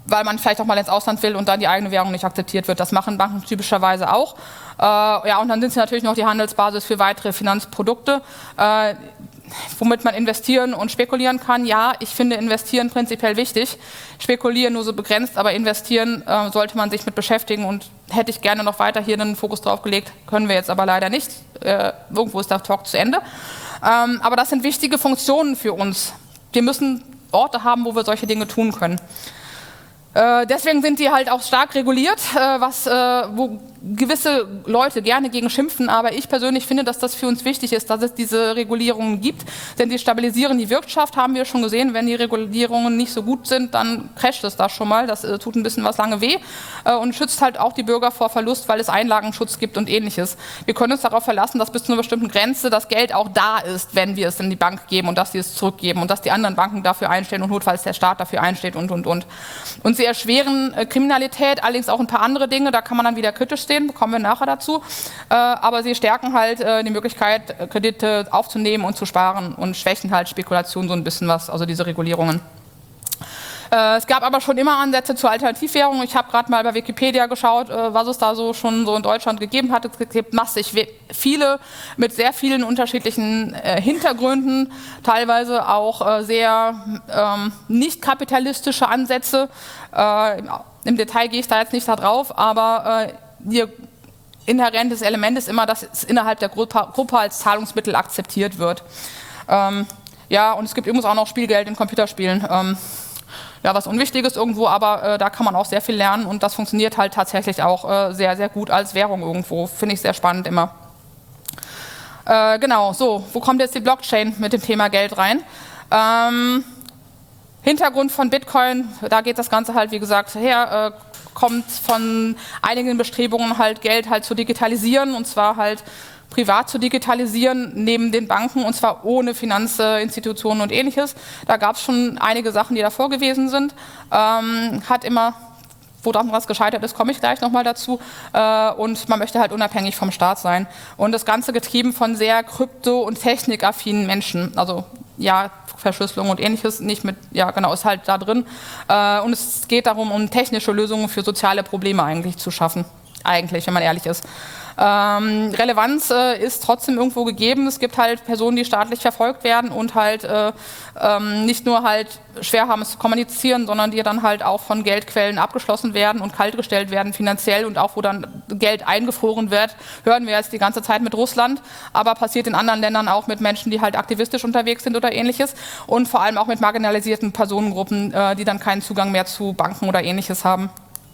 weil man vielleicht auch mal ins Ausland will und dann die eigene Währung nicht akzeptiert wird. Das machen Banken typischerweise auch. Ja, und dann sind sie natürlich noch die Handelsbasis für weitere Finanzprodukte, womit man investieren und spekulieren kann. Ja, ich finde investieren prinzipiell wichtig. Spekulieren nur so begrenzt, aber investieren sollte man sich mit beschäftigen und hätte ich gerne noch weiter hier einen Fokus drauf gelegt. Können wir jetzt aber leider nicht. Irgendwo ist der Talk zu Ende. Aber das sind wichtige Funktionen für uns. Wir müssen Orte haben, wo wir solche Dinge tun können. Deswegen sind die halt auch stark reguliert, wo gewisse Leute gerne gegen schimpfen, aber ich persönlich finde, dass das für uns wichtig ist, dass es diese Regulierungen gibt, denn die stabilisieren die Wirtschaft, haben wir schon gesehen. Wenn die Regulierungen nicht so gut sind, dann crasht es da schon mal, das tut ein bisschen was lange weh und schützt halt auch die Bürger vor Verlust, weil es Einlagenschutz gibt und ähnliches. Wir können uns darauf verlassen, dass bis zu einer bestimmten Grenze das Geld auch da ist, wenn wir es in die Bank geben und dass sie es zurückgeben und dass die anderen Banken dafür einstehen und notfalls der Staat dafür einsteht und. Und sie erschweren Kriminalität, allerdings auch ein paar andere Dinge, da kann man dann wieder kritisch sehen, kommen wir nachher dazu, aber sie stärken halt die Möglichkeit, Kredite aufzunehmen und zu sparen und schwächen halt Spekulation so ein bisschen was, also diese Regulierungen. Es gab aber schon immer Ansätze zur Alternativwährung. Ich habe gerade mal bei Wikipedia geschaut, was es da so schon so in Deutschland gegeben hat. Es gibt massig viele mit sehr vielen unterschiedlichen Hintergründen, teilweise auch sehr nicht kapitalistische Ansätze. Im Detail gehe ich da jetzt nicht da drauf, aber ihr inhärentes Element ist immer, dass es innerhalb der Gruppe als Zahlungsmittel akzeptiert wird. Ja, und es gibt übrigens auch noch Spielgeld in Computerspielen. Ja, was Unwichtiges irgendwo, aber da kann man auch sehr viel lernen und das funktioniert halt tatsächlich auch sehr, sehr gut als Währung irgendwo. Finde ich sehr spannend immer. Genau, so, wo kommt jetzt die Blockchain mit dem Thema Geld rein? Hintergrund von Bitcoin, da geht das Ganze halt, wie gesagt, her, kommt von einigen Bestrebungen halt Geld halt zu digitalisieren und zwar halt privat zu digitalisieren, neben den Banken, und zwar ohne Finanzinstitutionen und ähnliches. Da gab es schon einige Sachen, die davor gewesen sind. Hat immer, woran was gescheitert ist, komme ich gleich nochmal dazu. Und man möchte halt unabhängig vom Staat sein. Und das Ganze getrieben von sehr krypto- und technikaffinen Menschen. Also ja, Verschlüsselung und ähnliches, nicht mit, ja genau, ist halt da drin. Und es geht darum, um technische Lösungen für soziale Probleme eigentlich zu schaffen. Eigentlich, wenn man ehrlich ist. Relevanz ist trotzdem irgendwo gegeben. Es gibt halt Personen, die staatlich verfolgt werden und halt nicht nur halt schwer haben es zu kommunizieren, sondern die dann halt auch von Geldquellen abgeschlossen werden und kaltgestellt werden finanziell und auch wo dann Geld eingefroren wird. Hören wir jetzt die ganze Zeit mit Russland, aber passiert in anderen Ländern auch mit Menschen, die halt aktivistisch unterwegs sind oder ähnliches und vor allem auch mit marginalisierten Personengruppen, die dann keinen Zugang mehr zu Banken oder ähnliches haben.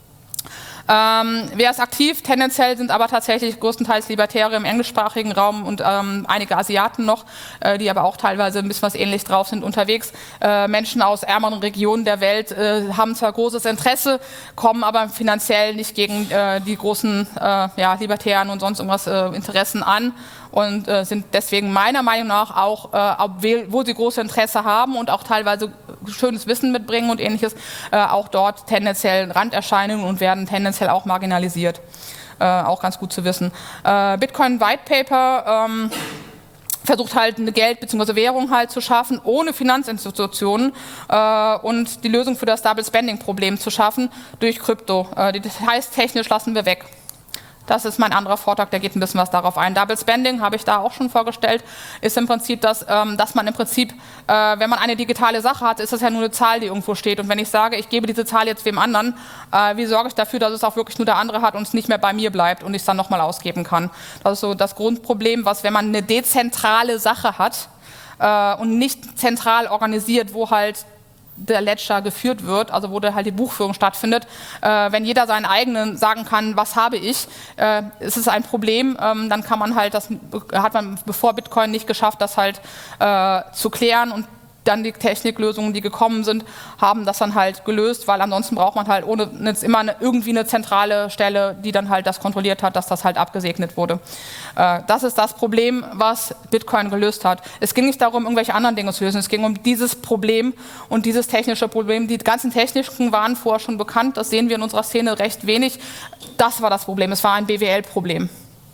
Wer ist aktiv? Tendenziell sind aber tatsächlich größtenteils Libertäre im englischsprachigen Raum und einige Asiaten noch, die aber auch teilweise ein bisschen was ähnlich drauf sind unterwegs. Menschen aus ärmeren Regionen der Welt haben zwar großes Interesse, kommen aber finanziell nicht gegen die großen ja, Libertären und sonst irgendwas Interessen an und sind deswegen meiner Meinung nach auch, wo sie große Interesse haben und auch teilweise schönes Wissen mitbringen und ähnliches, auch dort tendenziell Randerscheinungen und werden tendenziell auch marginalisiert. Auch ganz gut zu wissen. Bitcoin White Paper versucht halt eine Geld- bzw. Währung halt zu schaffen, ohne Finanzinstitutionen und die Lösung für das Double Spending Problem zu schaffen durch Krypto. Die Details technisch lassen wir weg. Das ist mein anderer Vortrag, der geht ein bisschen was darauf ein. Double Spending, habe ich da auch schon vorgestellt, ist im Prinzip das, dass man im Prinzip, wenn man eine digitale Sache hat, ist das ja nur eine Zahl, die irgendwo steht. Und wenn ich sage, ich gebe diese Zahl jetzt wem anderen, wie sorge ich dafür, dass es auch wirklich nur der andere hat und es nicht mehr bei mir bleibt und ich es dann nochmal ausgeben kann. Das ist so das Grundproblem, was, wenn man eine dezentrale Sache hat und nicht zentral organisiert, wo halt der Ledger geführt wird, also wo da halt die Buchführung stattfindet. Wenn jeder seinen eigenen sagen kann, was habe ich, ist es ein Problem, dann kann man halt, das hat man bevor Bitcoin nicht geschafft, das halt zu klären und dann die Techniklösungen, die gekommen sind, haben das dann halt gelöst, weil ansonsten braucht man halt immer irgendwie eine zentrale Stelle, die dann halt das kontrolliert hat, dass das halt abgesegnet wurde. Das ist das Problem, was Bitcoin gelöst hat. Es ging nicht darum, irgendwelche anderen Dinge zu lösen, es ging um dieses Problem und dieses technische Problem. Die ganzen Techniken waren vorher schon bekannt, das sehen wir in unserer Szene recht wenig. Das war das Problem, es war ein BWL-Problem.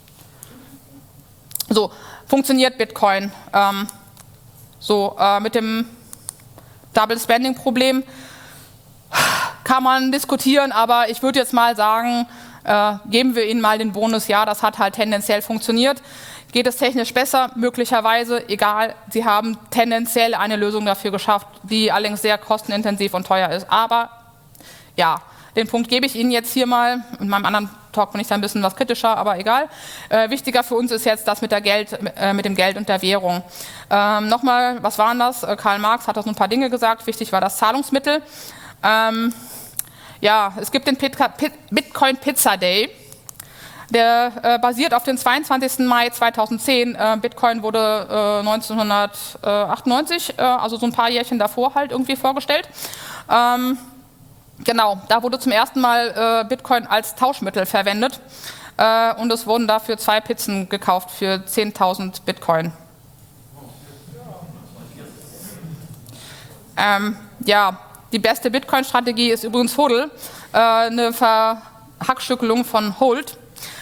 So, funktioniert Bitcoin? Mit dem Double Spending Problem kann man diskutieren, aber ich würde jetzt mal sagen, geben wir ihnen mal den Bonus, ja, das hat halt tendenziell funktioniert. Geht es technisch besser? Möglicherweise, egal. Sie haben tendenziell eine Lösung dafür geschafft, die allerdings sehr kostenintensiv und teuer ist. Aber ja, den Punkt gebe ich Ihnen jetzt hier mal. In meinem anderen Talk bin ich da ein bisschen was kritischer, aber egal. Wichtiger für uns ist jetzt das mit dem Geld und der Währung. Nochmal, was waren das? Karl Marx hat da so ein paar Dinge gesagt. Wichtig war das Zahlungsmittel. Ja, es gibt den Bitcoin Pizza Day. Der basiert auf den 22. Mai 2010. Bitcoin wurde 1998, also so ein paar Jährchen davor halt irgendwie vorgestellt. Genau, da wurde zum ersten Mal Bitcoin als Tauschmittel verwendet und es wurden dafür 2 Pizzen gekauft für 10.000 Bitcoin. Ja, die beste Bitcoin-Strategie ist übrigens HODL, eine Verhackstückelung von Hold.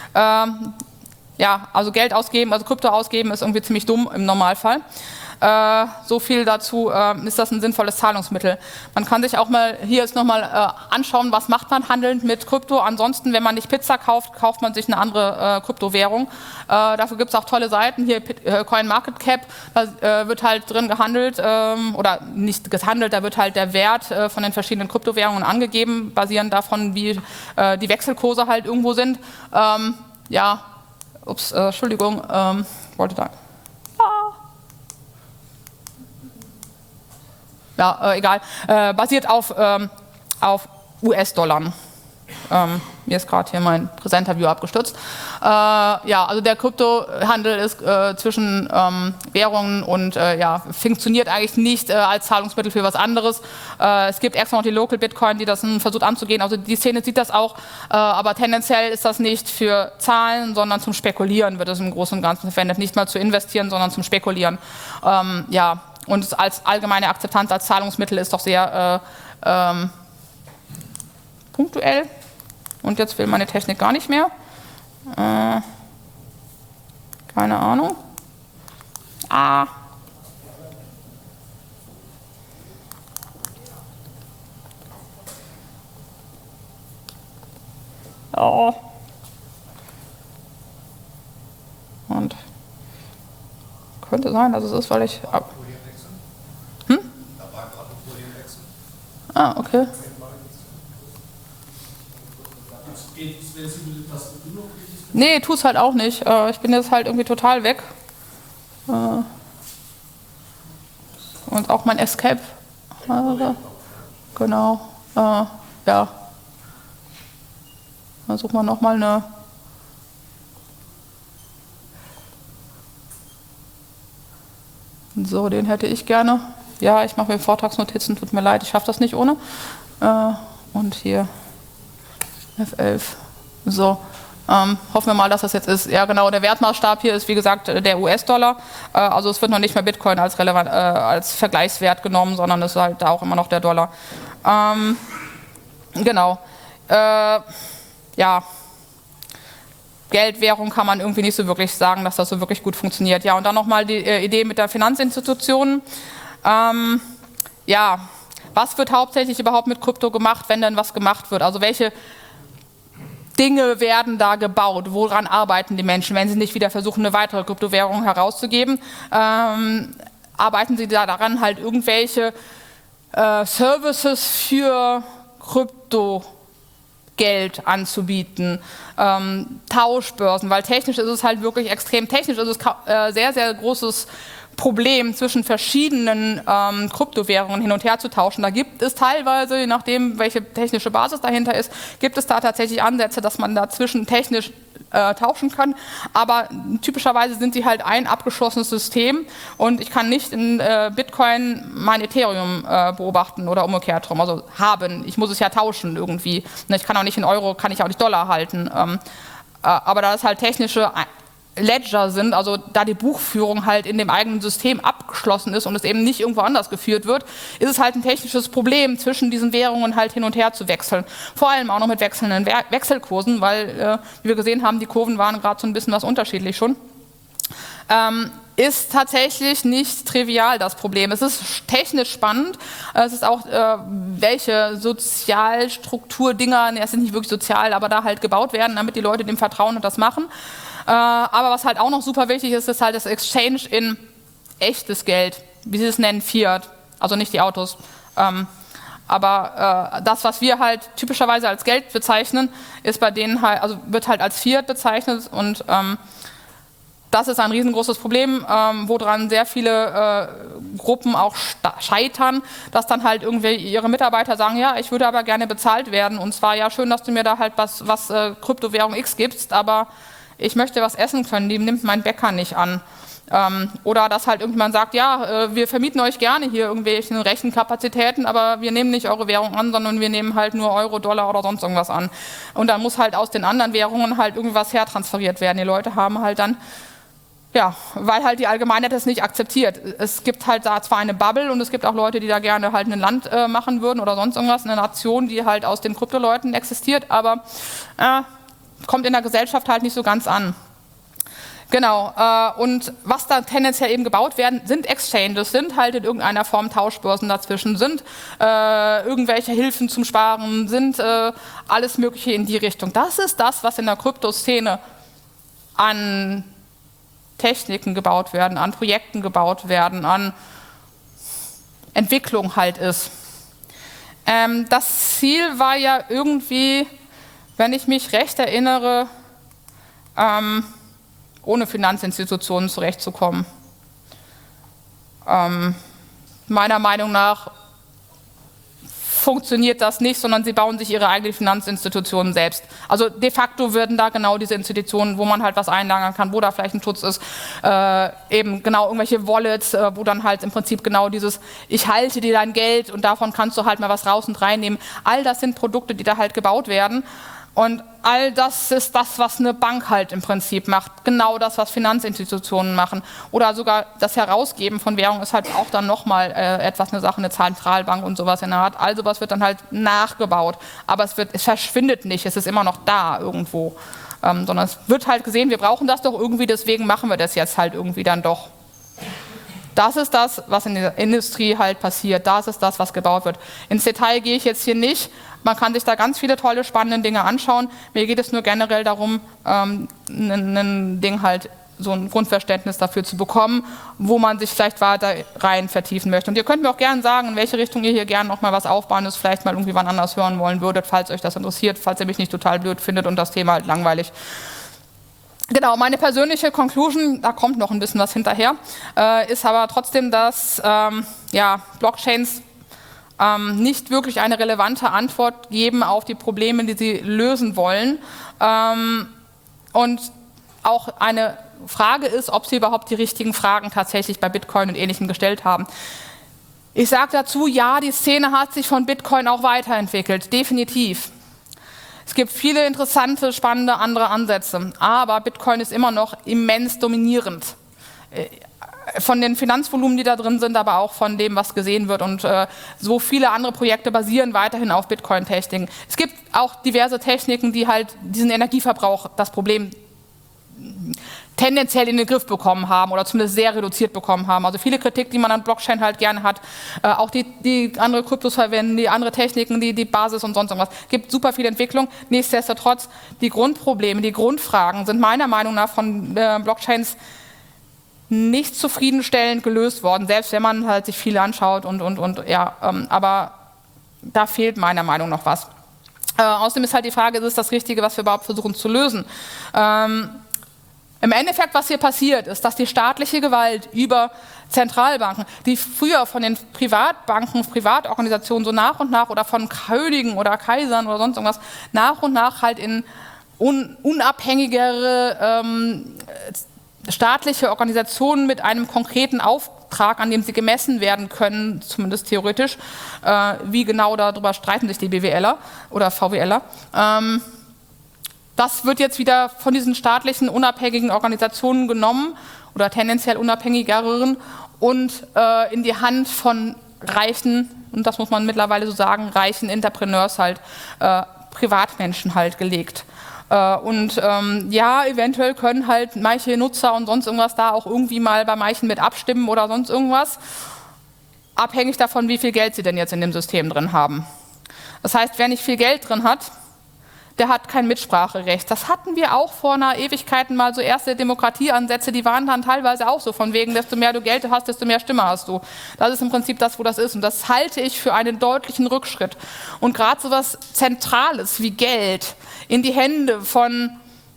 Ja, also Geld ausgeben, also Krypto ausgeben ist irgendwie ziemlich dumm im Normalfall. So viel dazu, ist das ein sinnvolles Zahlungsmittel. Man kann sich auch mal, hier ist nochmal anschauen, was macht man handelnd mit Krypto. Ansonsten, wenn man nicht Pizza kauft, kauft man sich eine andere Kryptowährung. Dafür gibt es auch tolle Seiten, hier CoinMarketCap, da wird halt drin gehandelt, oder nicht gehandelt, da wird halt der Wert von den verschiedenen Kryptowährungen angegeben, basierend davon, wie die Wechselkurse halt irgendwo sind. Ja, ups, Entschuldigung, wollte da... Ja, egal, basiert auf US-Dollar. Mir ist gerade hier mein Präsenter-View abgestürzt. Ja, also der Kryptohandel ist zwischen Währungen und ja, funktioniert eigentlich nicht als Zahlungsmittel für was anderes. Es gibt extra noch die Local Bitcoin, die das versucht anzugehen. Also die Szene sieht das auch, aber tendenziell ist das nicht für Zahlen, sondern zum Spekulieren wird es im Großen und Ganzen verwendet. Nicht mal zu investieren, sondern zum Spekulieren. Ja. Und als allgemeine Akzeptanz als Zahlungsmittel ist doch sehr punktuell. Und jetzt will meine Technik gar nicht mehr. Keine Ahnung. Oh. Und könnte sein, dass es ist, weil ich... Okay. Nee, tu es halt auch nicht. Ich bin jetzt halt irgendwie total weg. Und auch mein Escape. Genau. Ja. Dann suchen wir nochmal eine... So, den hätte ich gerne. Ja, ich mache mir Vortragsnotizen, tut mir leid, ich schaffe das nicht ohne. Und hier F11. So, hoffen wir mal, dass das jetzt ist. Ja genau, der Wertmaßstab hier ist wie gesagt der US-Dollar. Also es wird noch nicht mehr Bitcoin als Vergleichswert genommen, sondern es ist halt auch immer noch der Dollar. Genau. Ja. Geldwährung kann man irgendwie nicht so wirklich sagen, dass das so wirklich gut funktioniert. Ja, und dann nochmal die Idee mit der Finanzinstitutionen. Ja, was wird hauptsächlich überhaupt mit Krypto gemacht, wenn denn was gemacht wird? Also welche Dinge werden da gebaut? Woran arbeiten die Menschen, wenn sie nicht wieder versuchen, eine weitere Kryptowährung herauszugeben? Arbeiten sie da daran, halt irgendwelche Services für Kryptogeld anzubieten, Tauschbörsen, weil technisch ist es halt wirklich extrem technisch, ist es sehr, sehr großes Problem zwischen verschiedenen Kryptowährungen hin und her zu tauschen. Da gibt es teilweise, je nachdem welche technische Basis dahinter ist, gibt es da tatsächlich Ansätze, dass man dazwischen technisch tauschen kann, aber typischerweise sind sie halt ein abgeschlossenes System und ich kann nicht in Bitcoin mein Ethereum beobachten oder umgekehrt rum, also haben. Ich muss es ja tauschen irgendwie. Ich kann auch nicht in Euro, kann ich auch nicht Dollar halten. Aber da es halt technische Ledger sind, also da die Buchführung halt in dem eigenen System abgeschlossen ist und es eben nicht irgendwo anders geführt wird, ist es halt ein technisches Problem, zwischen diesen Währungen halt hin und her zu wechseln. Vor allem auch noch mit wechselnden Wechselkursen, weil, wie wir gesehen haben, die Kurven waren gerade so ein bisschen was unterschiedlich schon. ist tatsächlich nicht trivial, das Problem. Es ist technisch spannend. Es ist auch, welche Sozialstrukturdinger, es sind nicht wirklich sozial, aber da halt gebaut werden, damit die Leute dem vertrauen und das machen. Aber was halt auch noch super wichtig ist, ist halt das Exchange in echtes Geld, wie sie es nennen, Fiat, also nicht die Autos. Aber das, was wir halt typischerweise als Geld bezeichnen, ist bei denen halt, also wird halt als Fiat bezeichnet und das ist ein riesengroßes Problem, woran sehr viele Gruppen auch scheitern, dass dann halt irgendwie ihre Mitarbeiter sagen, ja, ich würde aber gerne bezahlt werden und zwar, ja, schön, dass du mir da halt was Kryptowährung X gibst, aber ich möchte was essen können, die nimmt mein Bäcker nicht an. Oder dass halt irgendjemand sagt, ja, wir vermieten euch gerne hier irgendwelche Rechenkapazitäten, aber wir nehmen nicht eure Währung an, sondern wir nehmen halt nur Euro, Dollar oder sonst irgendwas an. Und dann muss halt aus den anderen Währungen halt irgendwas hertransferiert werden. Die Leute haben halt dann, ja, weil halt die Allgemeinheit das nicht akzeptiert. Es gibt halt da zwar eine Bubble und es gibt auch Leute, die da gerne halt ein Land machen würden oder sonst irgendwas, eine Nation, die halt aus den Kryptoleuten existiert, aber kommt in der Gesellschaft halt nicht so ganz an. Genau, und was da tendenziell eben gebaut werden, sind Exchanges, sind halt in irgendeiner Form Tauschbörsen dazwischen, sind irgendwelche Hilfen zum Sparen, sind alles Mögliche in die Richtung. Das ist das, was in der Kryptoszene an Techniken gebaut werden, an Projekten gebaut werden, an Entwicklung halt ist. Das Ziel war ja irgendwie, wenn ich mich recht erinnere, ohne Finanzinstitutionen zurechtzukommen. Meiner Meinung nach funktioniert das nicht, sondern sie bauen sich ihre eigenen Finanzinstitutionen selbst. Also de facto würden da genau diese Institutionen, wo man halt was einlagern kann, wo da vielleicht ein Schutz ist, eben genau irgendwelche Wallets, wo dann halt im Prinzip genau dieses, ich halte dir dein Geld und davon kannst du halt mal was raus und reinnehmen. All das sind Produkte, die da halt gebaut werden. Und all das ist das, was eine Bank halt im Prinzip macht. Genau das, was Finanzinstitutionen machen. Oder sogar das Herausgeben von Währung ist halt auch dann nochmal etwas eine Sache, eine Zentralbank und sowas in der Art. Also was wird dann halt nachgebaut. Aber es verschwindet nicht, es ist immer noch da irgendwo. Sondern es wird halt gesehen, wir brauchen das doch irgendwie, deswegen machen wir das jetzt halt irgendwie dann doch. Das ist das, was in der Industrie halt passiert. Das ist das, was gebaut wird. Ins Detail gehe ich jetzt hier nicht. Man kann sich da ganz viele tolle, spannende Dinge anschauen. Mir geht es nur generell darum, ein Ding halt, so ein Grundverständnis dafür zu bekommen, wo man sich vielleicht weiter rein vertiefen möchte. Und ihr könnt mir auch gerne sagen, in welche Richtung ihr hier gerne noch mal was aufbauen ist, vielleicht mal irgendwie wann anders hören wollen würdet, falls euch das interessiert, falls ihr mich nicht total blöd findet und das Thema halt langweilig. Genau, meine persönliche Conclusion, da kommt noch ein bisschen was hinterher, ist aber trotzdem, dass Blockchains nicht wirklich eine relevante Antwort geben auf die Probleme, die sie lösen wollen. Und auch eine Frage ist, ob sie überhaupt die richtigen Fragen tatsächlich bei Bitcoin und Ähnlichem gestellt haben. Ich sage dazu, ja, die Szene hat sich von Bitcoin auch weiterentwickelt, definitiv. Es gibt viele interessante, spannende andere Ansätze, aber Bitcoin ist immer noch immens dominierend. Von den Finanzvolumen, die da drin sind, aber auch von dem, was gesehen wird. Und so viele andere Projekte basieren weiterhin auf Bitcoin-Techniken. Es gibt auch diverse Techniken, die halt diesen Energieverbrauch, das Problem tendenziell in den Griff bekommen haben oder zumindest sehr reduziert bekommen haben. Also viele Kritik, die man an Blockchain halt gerne hat, auch die andere Kryptos verwenden, die andere Techniken, die Basis und sonst irgendwas. Es gibt super viel Entwicklung. Nichtsdestotrotz, die Grundprobleme, die Grundfragen sind meiner Meinung nach von Blockchains nicht zufriedenstellend gelöst worden, selbst wenn man halt sich viele anschaut aber da fehlt meiner Meinung nach was. Außerdem ist halt die Frage, ist es das Richtige, was wir überhaupt versuchen zu lösen? Im Endeffekt, was hier passiert, ist, dass die staatliche Gewalt über Zentralbanken, die früher von den Privatbanken, Privatorganisationen so nach und nach oder von Königen oder Kaisern oder sonst irgendwas nach und nach halt in unabhängigere staatliche Organisationen mit einem konkreten Auftrag, an dem sie gemessen werden können, zumindest theoretisch, wie genau darüber streiten sich die BWLer oder VWLer. Das wird jetzt wieder von diesen staatlichen, unabhängigen Organisationen genommen oder tendenziell unabhängigeren und in die Hand von reichen, und das muss man mittlerweile so sagen, reichen Entrepreneurs halt, Privatmenschen halt gelegt. Ja, eventuell können halt manche Nutzer und sonst irgendwas da auch irgendwie mal bei manchen mit abstimmen oder sonst irgendwas, abhängig davon, wie viel Geld sie denn jetzt in dem System drin haben. Das heißt, wer nicht viel Geld drin hat, der hat kein Mitspracherecht. Das hatten wir auch vor einer Ewigkeit mal, so erste Demokratieansätze, die waren dann teilweise auch so, von wegen, desto mehr du Geld hast, desto mehr Stimme hast du. Das ist im Prinzip das, wo das ist. Und das halte ich für einen deutlichen Rückschritt. Und gerade so etwas Zentrales wie Geld in die Hände von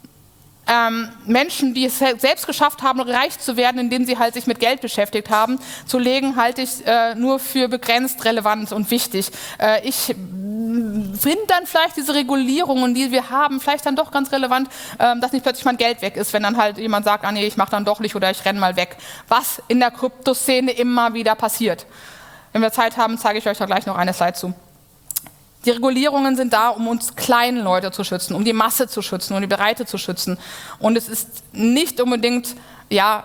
Menschen, die es selbst geschafft haben, reich zu werden, indem sie halt sich mit Geld beschäftigt haben, zu legen, halte ich nur für begrenzt relevant und wichtig. Ich finde dann vielleicht diese Regulierungen, die wir haben, vielleicht dann doch ganz relevant, dass nicht plötzlich mein Geld weg ist, wenn dann halt jemand sagt, ah nee, ich mache dann doch nicht oder ich renne mal weg. Was in der Kryptoszene immer wieder passiert. Wenn wir Zeit haben, zeige ich euch da gleich noch eine Slide zu. Die Regulierungen sind da, um uns kleinen Leute zu schützen, um die Masse zu schützen, um die Breite zu schützen. Und es ist nicht unbedingt, ja,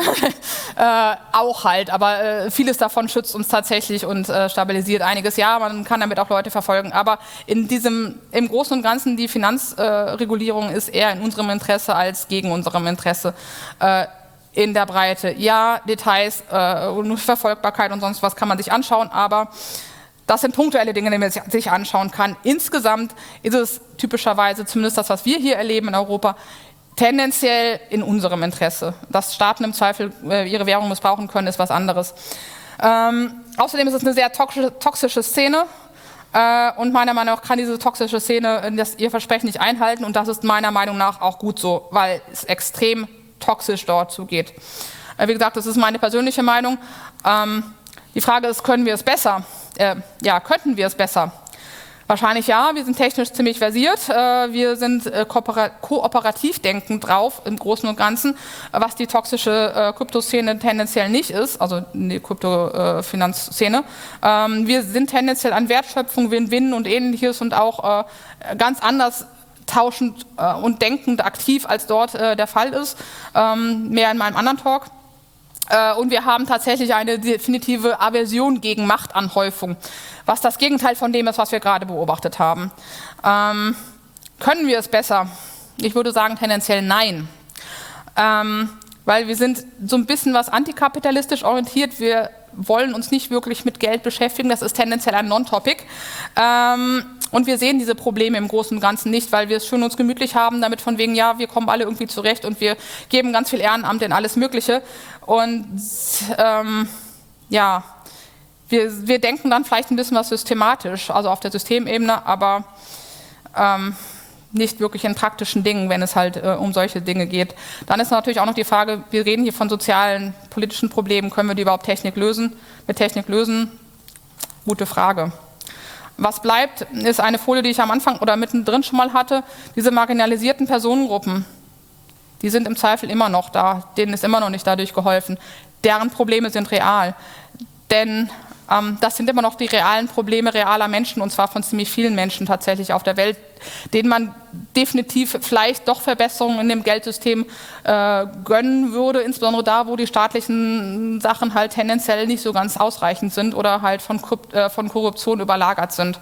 auch halt, aber vieles davon schützt uns tatsächlich und stabilisiert einiges. Ja, man kann damit auch Leute verfolgen, aber im Großen und Ganzen, die Finanzregulierung ist eher in unserem Interesse als gegen unserem Interesse. In der Breite. Ja, Details und Verfolgbarkeit und sonst was kann man sich anschauen, aber das sind punktuelle Dinge, die man sich anschauen kann. Insgesamt ist es typischerweise, zumindest das, was wir hier erleben in Europa, tendenziell in unserem Interesse. Dass Staaten im Zweifel ihre Währung missbrauchen können, ist was anderes. Außerdem ist es eine sehr toxische Szene. Und meiner Meinung nach kann diese toxische Szene ihr Versprechen nicht einhalten. Und das ist meiner Meinung nach auch gut so, weil es extrem toxisch dort zugeht. Wie gesagt, das ist meine persönliche Meinung. Die Frage ist, können wir es besser? Ja, könnten wir es besser? Wahrscheinlich ja, wir sind technisch ziemlich versiert, wir sind kooperativ denkend drauf im Großen und Ganzen, was die toxische Kryptoszene tendenziell nicht ist, also die Kryptofinanzszene. Wir sind tendenziell an Wertschöpfung, Win-Win und ähnliches und auch ganz anders tauschend und denkend aktiv, als dort der Fall ist, mehr in meinem anderen Talk. Und wir haben tatsächlich eine definitive Aversion gegen Machtanhäufung, was das Gegenteil von dem ist, was wir gerade beobachtet haben. Können wir es besser? Ich würde sagen tendenziell nein, weil wir sind so ein bisschen was antikapitalistisch orientiert. Wir wollen uns nicht wirklich mit Geld beschäftigen, das ist tendenziell ein Non-Topic. Und wir sehen diese Probleme im Großen und Ganzen nicht, weil wir es schön uns gemütlich haben, damit von wegen, ja, wir kommen alle irgendwie zurecht und wir geben ganz viel Ehrenamt in alles Mögliche. Und ja, wir denken dann vielleicht ein bisschen was systematisch, also auf der Systemebene, aber nicht wirklich in praktischen Dingen, wenn es halt um solche Dinge geht. Dann ist natürlich auch noch die Frage, wir reden hier von sozialen, politischen Problemen, können wir die überhaupt mit Technik lösen? Gute Frage. Was bleibt, ist eine Folie, die ich am Anfang oder mittendrin schon mal hatte, diese marginalisierten Personengruppen, die sind im Zweifel immer noch da, denen ist immer noch nicht dadurch geholfen. Deren Probleme sind real, denn das sind immer noch die realen Probleme realer Menschen und zwar von ziemlich vielen Menschen tatsächlich auf der Welt, denen man definitiv vielleicht doch Verbesserungen in dem Geldsystem gönnen würde, insbesondere da, wo die staatlichen Sachen halt tendenziell nicht so ganz ausreichend sind oder halt von Korruption überlagert sind.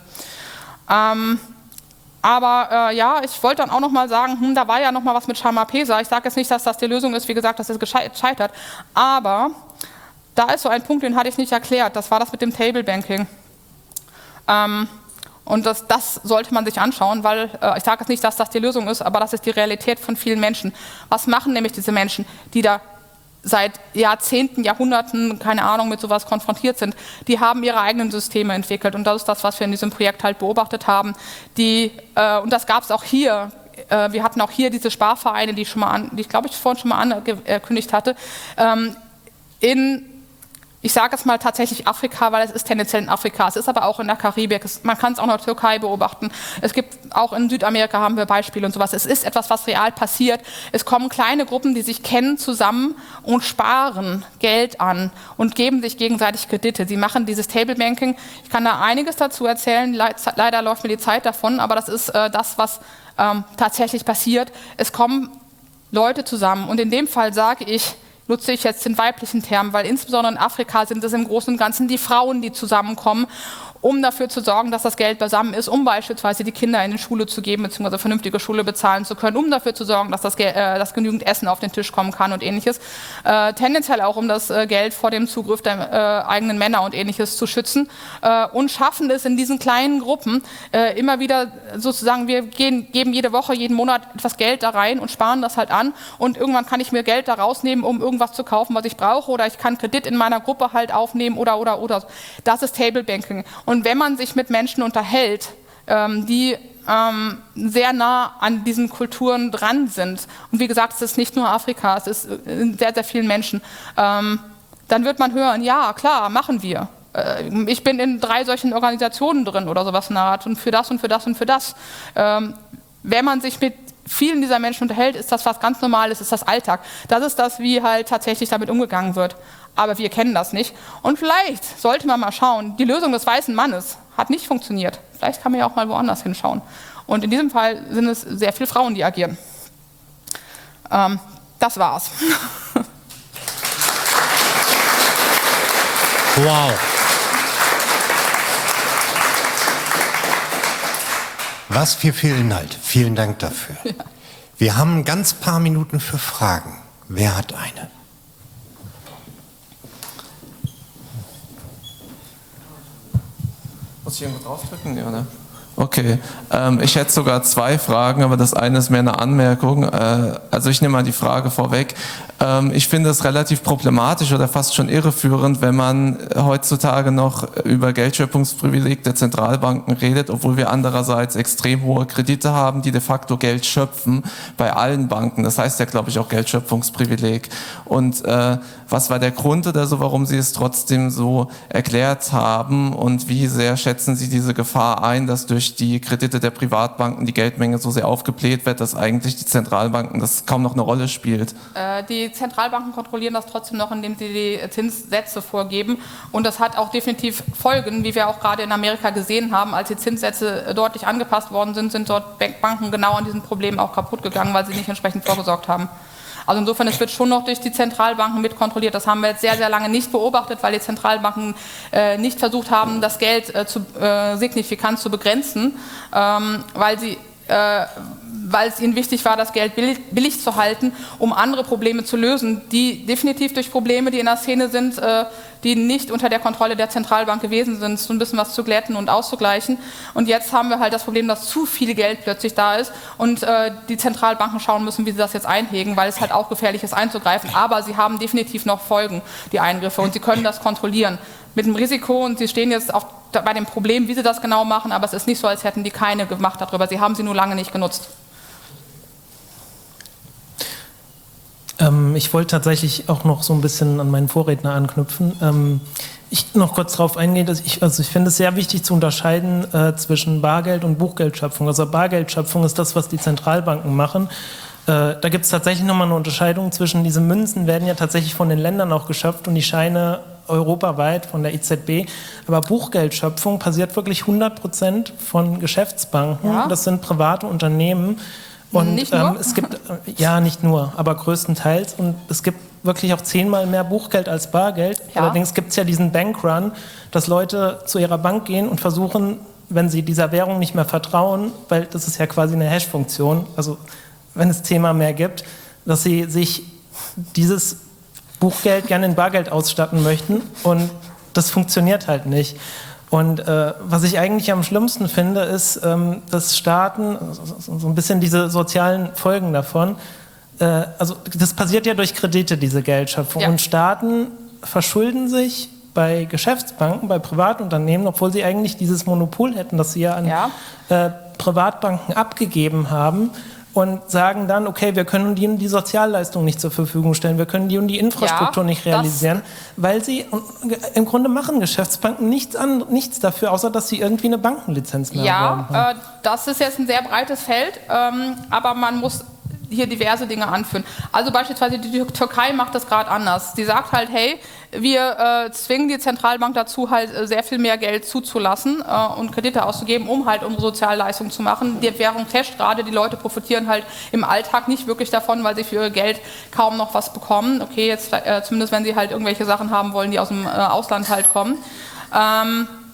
Aber ja, ich wollte dann auch noch mal sagen, da war ja noch mal was mit Sharma Peser. Ich sage jetzt nicht, dass das die Lösung ist, wie gesagt, das ist gescheitert, aber da ist so ein Punkt, den hatte ich nicht erklärt, das war das mit dem Table Banking. Und das sollte man sich anschauen, weil ich sage jetzt nicht, dass das die Lösung ist, aber das ist die Realität von vielen Menschen. Was machen nämlich diese Menschen, die da seit Jahrzehnten, Jahrhunderten, keine Ahnung, mit sowas konfrontiert sind? Die haben ihre eigenen Systeme entwickelt und das ist das, was wir in diesem Projekt halt beobachtet haben. Und das gab es auch hier. Wir hatten auch hier diese Sparvereine, die ich glaube ich vorhin schon mal angekündigt hatte, ich sage es mal tatsächlich Afrika, weil es ist tendenziell in Afrika, es ist aber auch in der Karibik, man kann es auch in der Türkei beobachten, es gibt auch in Südamerika haben wir Beispiele und sowas, es ist etwas, was real passiert, es kommen kleine Gruppen, die sich kennen, zusammen und sparen Geld an und geben sich gegenseitig Kredite, sie machen dieses Table Banking, ich kann da einiges dazu erzählen, leider läuft mir die Zeit davon, aber das ist das, was tatsächlich passiert, es kommen Leute zusammen und in dem Fall sage ich, nutze ich jetzt den weiblichen Term, weil insbesondere in Afrika sind es im Großen und Ganzen die Frauen, die zusammenkommen um dafür zu sorgen, dass das Geld beisammen ist, um beispielsweise die Kinder in die Schule zu geben, beziehungsweise vernünftige Schule bezahlen zu können, um dafür zu sorgen, dass dass genügend Essen auf den Tisch kommen kann und ähnliches. Tendenziell auch, um das Geld vor dem Zugriff der eigenen Männer und ähnliches zu schützen und schaffen es in diesen kleinen Gruppen immer wieder sozusagen, wir geben jede Woche, jeden Monat etwas Geld da rein und sparen das halt an und irgendwann kann ich mir Geld da rausnehmen, um irgendwas zu kaufen, was ich brauche, oder ich kann Kredit in meiner Gruppe halt aufnehmen oder. Das ist Table Banking. Und wenn man sich mit Menschen unterhält, die sehr nah an diesen Kulturen dran sind, und wie gesagt, es ist nicht nur Afrika, es ist in sehr, sehr vielen Menschen, dann wird man hören, ja, klar, machen wir. Ich bin in 3 solchen Organisationen drin oder sowas in der Art und für das und für das und für das. Wenn man sich mit vielen dieser Menschen unterhält, ist das was ganz Normales, ist das Alltag. Das ist das, wie halt tatsächlich damit umgegangen wird. Aber wir kennen das nicht. Und vielleicht sollte man mal schauen, die Lösung des weißen Mannes hat nicht funktioniert. Vielleicht kann man ja auch mal woanders hinschauen. Und in diesem Fall sind es sehr viele Frauen, die agieren. Das war's. Wow. Was für viel Inhalt. Vielen Dank dafür. Ja. Wir haben ein ganz paar Minuten für Fragen. Wer hat eine? Muss ich irgendwo draufdrücken? Ja, ne? Okay, ich hätte sogar 2 Fragen, aber das eine ist mehr eine Anmerkung. Also ich nehme mal die Frage vorweg. Ich finde es relativ problematisch oder fast schon irreführend, wenn man heutzutage noch über Geldschöpfungsprivileg der Zentralbanken redet, obwohl wir andererseits extrem hohe Kredite haben, die de facto Geld schöpfen bei allen Banken. Das heißt ja, glaube ich, auch Geldschöpfungsprivileg. Und was war der Grund oder so, warum Sie es trotzdem so erklärt haben, und wie sehr schätzen Sie diese Gefahr ein, dass durch die Kredite der Privatbanken die Geldmenge so sehr aufgebläht wird, dass eigentlich die Zentralbanken das kaum noch eine Rolle spielt? Die Zentralbanken kontrollieren das trotzdem noch, indem sie die Zinssätze vorgeben, und das hat auch definitiv Folgen, wie wir auch gerade in Amerika gesehen haben. Als die Zinssätze deutlich angepasst worden sind, sind dort Banken genau an diesen Problemen auch kaputt gegangen, weil sie nicht entsprechend vorgesorgt haben. Also insofern, es wird schon noch durch die Zentralbanken mit kontrolliert. Das haben wir jetzt sehr, sehr lange nicht beobachtet, weil die Zentralbanken nicht versucht haben, das Geld signifikant zu begrenzen, weil es ihnen wichtig war, das Geld billig zu halten, um andere Probleme zu lösen, die definitiv durch Probleme, die in der Szene sind, die nicht unter der Kontrolle der Zentralbank gewesen sind, so ein bisschen was zu glätten und auszugleichen. Und jetzt haben wir halt das Problem, dass zu viel Geld plötzlich da ist und die Zentralbanken schauen müssen, wie sie das jetzt einhegen, weil es halt auch gefährlich ist einzugreifen. Aber sie haben definitiv noch Folgen, die Eingriffe, und sie können das kontrollieren mit dem Risiko, und sie stehen jetzt bei dem Problem, wie sie das genau machen, aber es ist nicht so, als hätten die keine gemacht darüber. Sie haben sie nur lange nicht genutzt. Ich wollte tatsächlich auch noch so ein bisschen an meinen Vorredner anknüpfen. Ich noch kurz darauf eingehen, dass ich finde es sehr wichtig zu unterscheiden zwischen Bargeld und Buchgeldschöpfung. Also Bargeldschöpfung ist das, was die Zentralbanken machen. Da gibt es tatsächlich nochmal eine Unterscheidung zwischen, diese Münzen werden ja tatsächlich von den Ländern auch geschöpft und die Scheine europaweit von der EZB. Aber Buchgeldschöpfung passiert wirklich 100% von Geschäftsbanken. Ja. Das sind private Unternehmen. Und nicht nur? Es gibt, ja, nicht nur, aber größtenteils. Und es gibt wirklich auch 10-mal mehr Buchgeld als Bargeld. Ja. Allerdings gibt es ja diesen Bankrun, dass Leute zu ihrer Bank gehen und versuchen, wenn sie dieser Währung nicht mehr vertrauen, weil das ist ja quasi eine Hash-Funktion, also wenn es 10-mal mehr gibt, dass sie sich dieses Buchgeld gerne in Bargeld ausstatten möchten, und das funktioniert halt nicht. Und was ich eigentlich am schlimmsten finde, ist, dass Staaten, so ein bisschen diese sozialen Folgen davon, also das passiert ja durch Kredite, diese Geldschöpfung. Ja. Und Staaten verschulden sich bei Geschäftsbanken, bei Privatunternehmen, obwohl sie eigentlich dieses Monopol hätten, das sie ja an Privatbanken abgegeben haben, und sagen dann, okay, wir können die Sozialleistung nicht zur Verfügung stellen, wir können die Infrastruktur nicht realisieren, weil sie im Grunde machen Geschäftsbanken nichts dafür, außer dass sie irgendwie eine Bankenlizenz mehr haben. Ja, das ist jetzt ein sehr breites Feld, aber man muss hier diverse Dinge anführen. Also beispielsweise die Türkei macht das gerade anders. Sie sagt halt, hey, wir zwingen die Zentralbank dazu, halt sehr viel mehr Geld zuzulassen und Kredite auszugeben, um halt unsere Sozialleistungen zu machen. Die Währung crasht gerade, die Leute profitieren halt im Alltag nicht wirklich davon, weil sie für ihr Geld kaum noch was bekommen. Okay, jetzt zumindest wenn sie halt irgendwelche Sachen haben wollen, die aus dem Ausland halt kommen.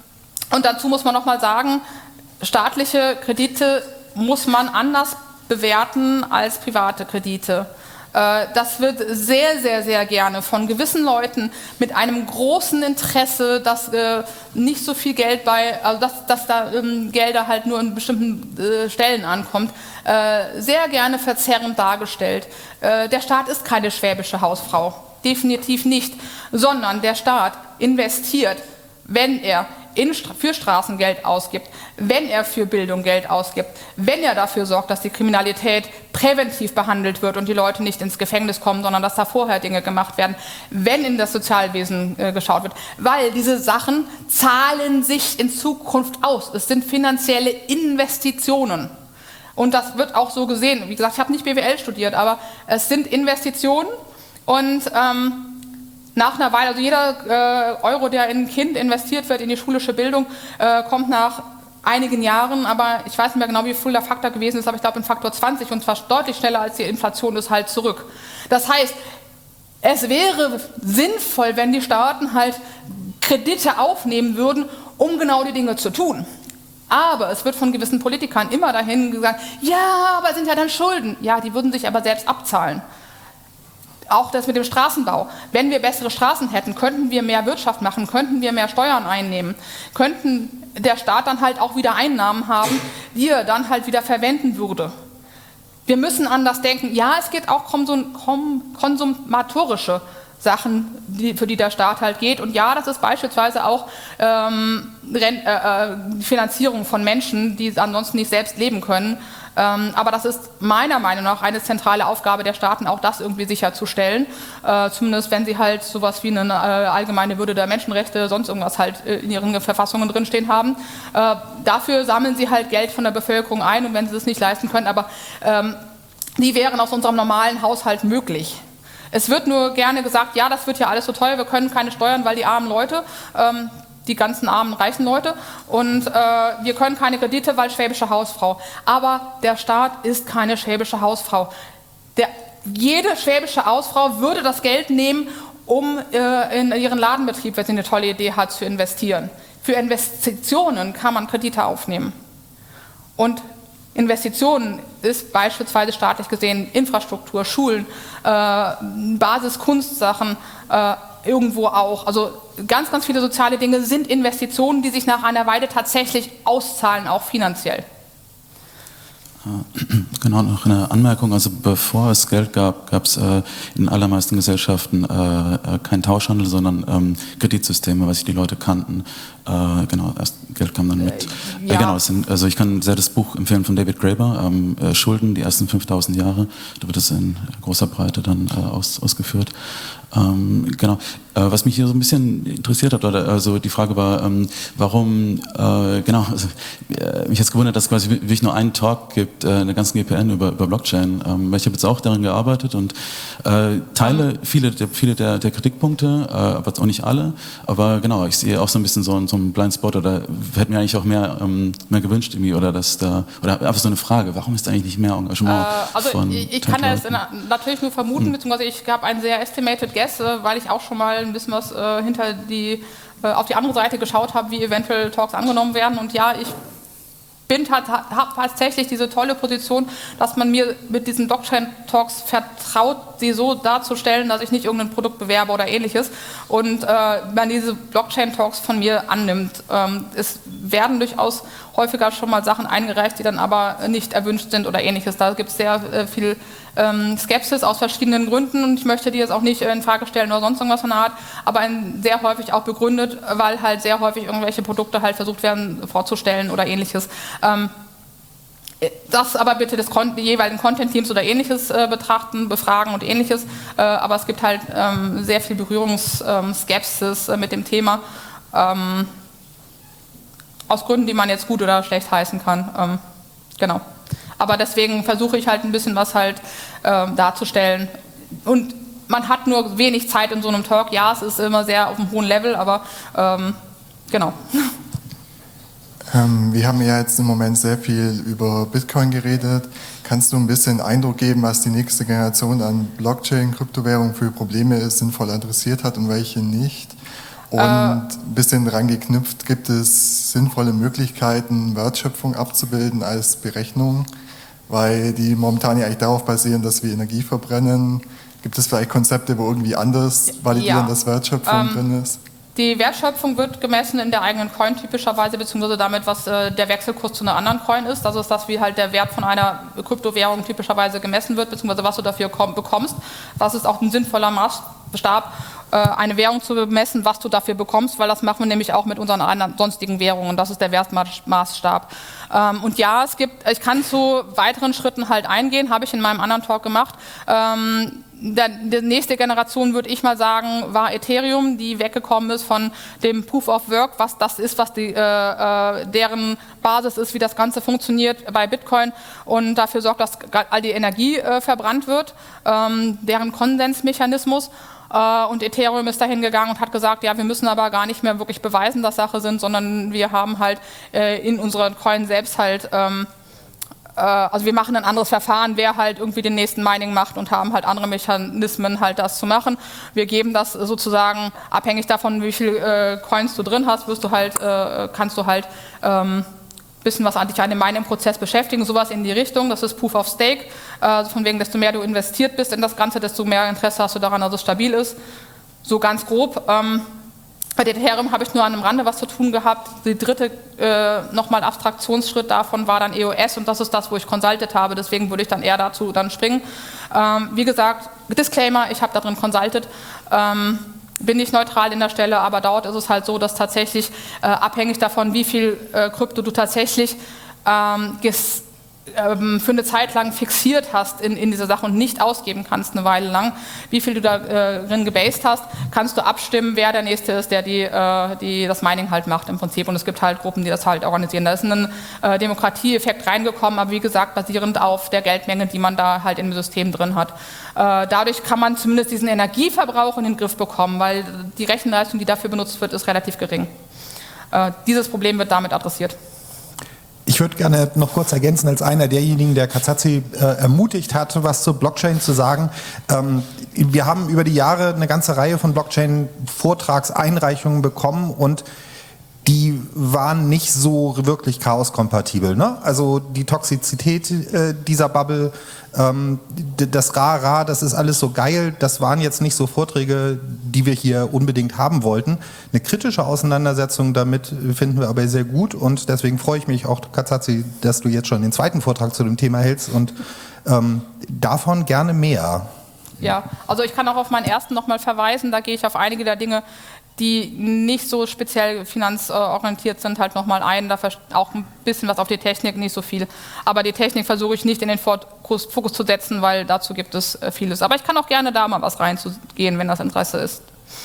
Und dazu muss man nochmal sagen, staatliche Kredite muss man anders bewerten als private Kredite. Das wird sehr, sehr, sehr gerne von gewissen Leuten mit einem großen Interesse, dass nicht so viel Geld dass da Gelder halt nur in bestimmten Stellen ankommt, sehr gerne verzerrend dargestellt. Der Staat ist keine schwäbische Hausfrau, definitiv nicht, sondern der Staat investiert, wenn er für Straßen Geld ausgibt, wenn er für Bildung Geld ausgibt, wenn er dafür sorgt, dass die Kriminalität präventiv behandelt wird und die Leute nicht ins Gefängnis kommen, sondern dass da vorher Dinge gemacht werden, wenn in das Sozialwesen geschaut wird. Weil diese Sachen zahlen sich in Zukunft aus. Es sind finanzielle Investitionen. Und das wird auch so gesehen. Wie gesagt, ich habe nicht BWL studiert, aber es sind Investitionen und nach einer Weile, also jeder Euro, der in ein Kind investiert wird, in die schulische Bildung, kommt nach einigen Jahren, aber ich weiß nicht mehr genau, wie viel der Faktor gewesen ist, aber ich glaube in Faktor 20 und zwar deutlich schneller als die Inflation ist halt zurück. Das heißt, es wäre sinnvoll, wenn die Staaten halt Kredite aufnehmen würden, um genau die Dinge zu tun. Aber es wird von gewissen Politikern immer dahin gesagt, ja, aber es sind ja dann Schulden. Ja, die würden sich aber selbst abzahlen. Auch das mit dem Straßenbau. Wenn wir bessere Straßen hätten, könnten wir mehr Wirtschaft machen, könnten wir mehr Steuern einnehmen, könnten der Staat dann halt auch wieder Einnahmen haben, die er dann halt wieder verwenden würde. Wir müssen anders denken. Ja, es geht auch konsumatorische Sachen, für die der Staat halt geht. Und ja, das ist beispielsweise auch die Finanzierung von Menschen, die ansonsten nicht selbst leben können. Aber das ist meiner Meinung nach eine zentrale Aufgabe der Staaten, auch das irgendwie sicherzustellen. Zumindest wenn sie halt sowas wie eine allgemeine Würde der Menschenrechte, sonst irgendwas halt in ihren Verfassungen drinstehen haben. Dafür sammeln sie halt Geld von der Bevölkerung ein und wenn sie das nicht leisten können, aber die wären aus unserem normalen Haushalt möglich. Es wird nur gerne gesagt, ja, das wird ja alles so teuer, wir können keine Steuern, weil die armen Leute, die ganzen armen, reichen Leute und wir können keine Kredite, weil schwäbische Hausfrau. Aber der Staat ist keine schwäbische Hausfrau. Jede schwäbische Hausfrau würde das Geld nehmen, um in ihren Ladenbetrieb, wenn sie eine tolle Idee hat, zu investieren. Für Investitionen kann man Kredite aufnehmen. Und Investitionen ist beispielsweise staatlich gesehen Infrastruktur, Schulen, Basiskunstsachen, irgendwo auch. Also ganz, ganz viele soziale Dinge sind Investitionen, die sich nach einer Weile tatsächlich auszahlen, auch finanziell. Genau, noch eine Anmerkung. Also bevor es Geld gab, gab es in allermeisten Gesellschaften keinen Tauschhandel, sondern Kreditsysteme, was die Leute kannten. Genau, erst Geld kam dann mit. Ja. Genau, also ich kann sehr das Buch empfehlen von David Graeber, Schulden, die ersten 5000 Jahre. Da wird es in großer Breite dann ausgeführt. Genau. Was mich hier so ein bisschen interessiert hat, also die Frage war, warum, genau, also, mich hat es gewundert, dass es quasi wirklich nur einen Talk gibt, in der ganzen GPN über Blockchain. Weil ich habe jetzt auch daran gearbeitet und teile viele der Kritikpunkte, aber auch nicht alle. Aber genau, ich sehe auch so ein bisschen so einen Blindspot oder hätte mir eigentlich auch mehr gewünscht irgendwie oder einfach so eine Frage, warum ist da eigentlich nicht mehr Engagement von ich kann das natürlich nur vermuten, beziehungsweise ich habe ein sehr estimated guess, weil ich auch schon mal ein bisschen was auf die andere Seite geschaut habe, wie eventuell Talks angenommen werden. Und ja, ich habe tatsächlich diese tolle Position, dass man mir mit diesen Blockchain-Talks vertraut, sie so darzustellen, dass ich nicht irgendein Produkt bewerbe oder ähnliches und man diese Blockchain-Talks von mir annimmt. Es werden durchaus häufiger schon mal Sachen eingereicht, die dann aber nicht erwünscht sind oder ähnliches. Da gibt es sehr viel Skepsis aus verschiedenen Gründen und ich möchte die jetzt auch nicht in Frage stellen oder sonst irgendwas von der Art, aber sehr häufig auch begründet, weil halt sehr häufig irgendwelche Produkte halt versucht werden vorzustellen oder ähnliches. Das aber bitte die jeweiligen Content-Teams oder ähnliches betrachten, befragen und ähnliches, aber es gibt halt sehr viel Berührungsskepsis mit dem Thema, aus Gründen, die man jetzt gut oder schlecht heißen kann. Genau. Aber deswegen versuche ich halt ein bisschen was halt darzustellen. Und man hat nur wenig Zeit in so einem Talk. Ja, es ist immer sehr auf einem hohen Level, aber genau. Wir haben ja jetzt im Moment sehr viel über Bitcoin geredet. Kannst du ein bisschen Eindruck geben, was die nächste Generation an Blockchain, Kryptowährung für Probleme sinnvoll adressiert hat und welche nicht? Und ein bisschen dran geknüpft, gibt es sinnvolle Möglichkeiten, Wertschöpfung abzubilden als Berechnung, weil die momentan ja eigentlich darauf basieren, dass wir Energie verbrennen. Gibt es vielleicht Konzepte, wo irgendwie anders validieren, dass Wertschöpfung drin ist? Die Wertschöpfung wird gemessen in der eigenen Coin typischerweise, beziehungsweise damit, was der Wechselkurs zu einer anderen Coin ist. Das ist das, wie halt der Wert von einer Kryptowährung typischerweise gemessen wird, beziehungsweise was du dafür bekommst. Das ist auch ein sinnvoller Maßstab, eine Währung zu bemessen, was du dafür bekommst, weil das machen wir nämlich auch mit unseren anderen sonstigen Währungen. Das ist der Wertmaßstab. Und ja, ich kann zu weiteren Schritten halt eingehen, habe ich in meinem anderen Talk gemacht. Die nächste Generation, würde ich mal sagen, war Ethereum, die weggekommen ist von dem Proof of Work, was das ist, was deren Basis ist, wie das Ganze funktioniert bei Bitcoin und dafür sorgt, dass all die Energie verbrannt wird, deren Konsensmechanismus. Und Ethereum ist dahin gegangen und hat gesagt, ja, wir müssen aber gar nicht mehr wirklich beweisen, dass Sache sind, sondern wir haben halt in unseren Coin selbst halt also wir machen ein anderes Verfahren, wer halt irgendwie den nächsten Mining macht und haben halt andere Mechanismen halt das zu machen. Wir geben das sozusagen abhängig davon, wie viel Coins du drin hast, kannst du halt bisschen was dich an dem Mining-Prozess beschäftigen, sowas in die Richtung, das ist Proof of Stake, also von wegen, desto mehr du investiert bist in das Ganze, desto mehr Interesse hast du daran, dass es stabil ist, so ganz grob. Bei Ethereum habe ich nur an einem Rande was zu tun gehabt. Die dritte nochmal Abstraktionsschritt davon war dann EOS und das ist das, wo ich consultet habe. Deswegen würde ich dann eher dazu dann springen. Wie gesagt, Disclaimer, ich habe da drin consultet. Bin nicht neutral in der Stelle, aber dort ist es halt so, dass tatsächlich abhängig davon, wie viel Krypto du tatsächlich für eine Zeit lang fixiert hast in dieser Sache und nicht ausgeben kannst eine Weile lang, wie viel du da drin gebased hast, kannst du abstimmen, wer der Nächste ist, der das Mining halt macht im Prinzip. Und es gibt halt Gruppen, die das halt organisieren. Da ist ein Demokratieeffekt reingekommen, aber wie gesagt, basierend auf der Geldmenge, die man da halt im System drin hat. Dadurch kann man zumindest diesen Energieverbrauch in den Griff bekommen, weil die Rechenleistung, die dafür benutzt wird, ist relativ gering. Dieses Problem wird damit adressiert. Ich würde gerne noch kurz ergänzen, als einer derjenigen, der Katsatzi ermutigt hat, was zur Blockchain zu sagen. Wir haben über die Jahre eine ganze Reihe von Blockchain-Vortragseinreichungen bekommen und die waren nicht so wirklich chaoskompatibel. Ne? Also die Toxizität dieser Bubble, das Ra-Ra, das ist alles so geil. Das waren jetzt nicht so Vorträge, die wir hier unbedingt haben wollten. Eine kritische Auseinandersetzung damit finden wir aber sehr gut und deswegen freue ich mich auch, Katsatzi, dass du jetzt schon den zweiten Vortrag zu dem Thema hältst und davon gerne mehr. Ja, also ich kann auch auf meinen ersten nochmal verweisen, da gehe ich auf einige der Dinge, die nicht so speziell finanzorientiert sind, halt nochmal ein. Da auch ein bisschen was auf die Technik, nicht so viel. Aber die Technik versuche ich nicht in den Fokus zu setzen, weil dazu gibt es vieles. Aber ich kann auch gerne da mal was reinzugehen, wenn das Interesse ist.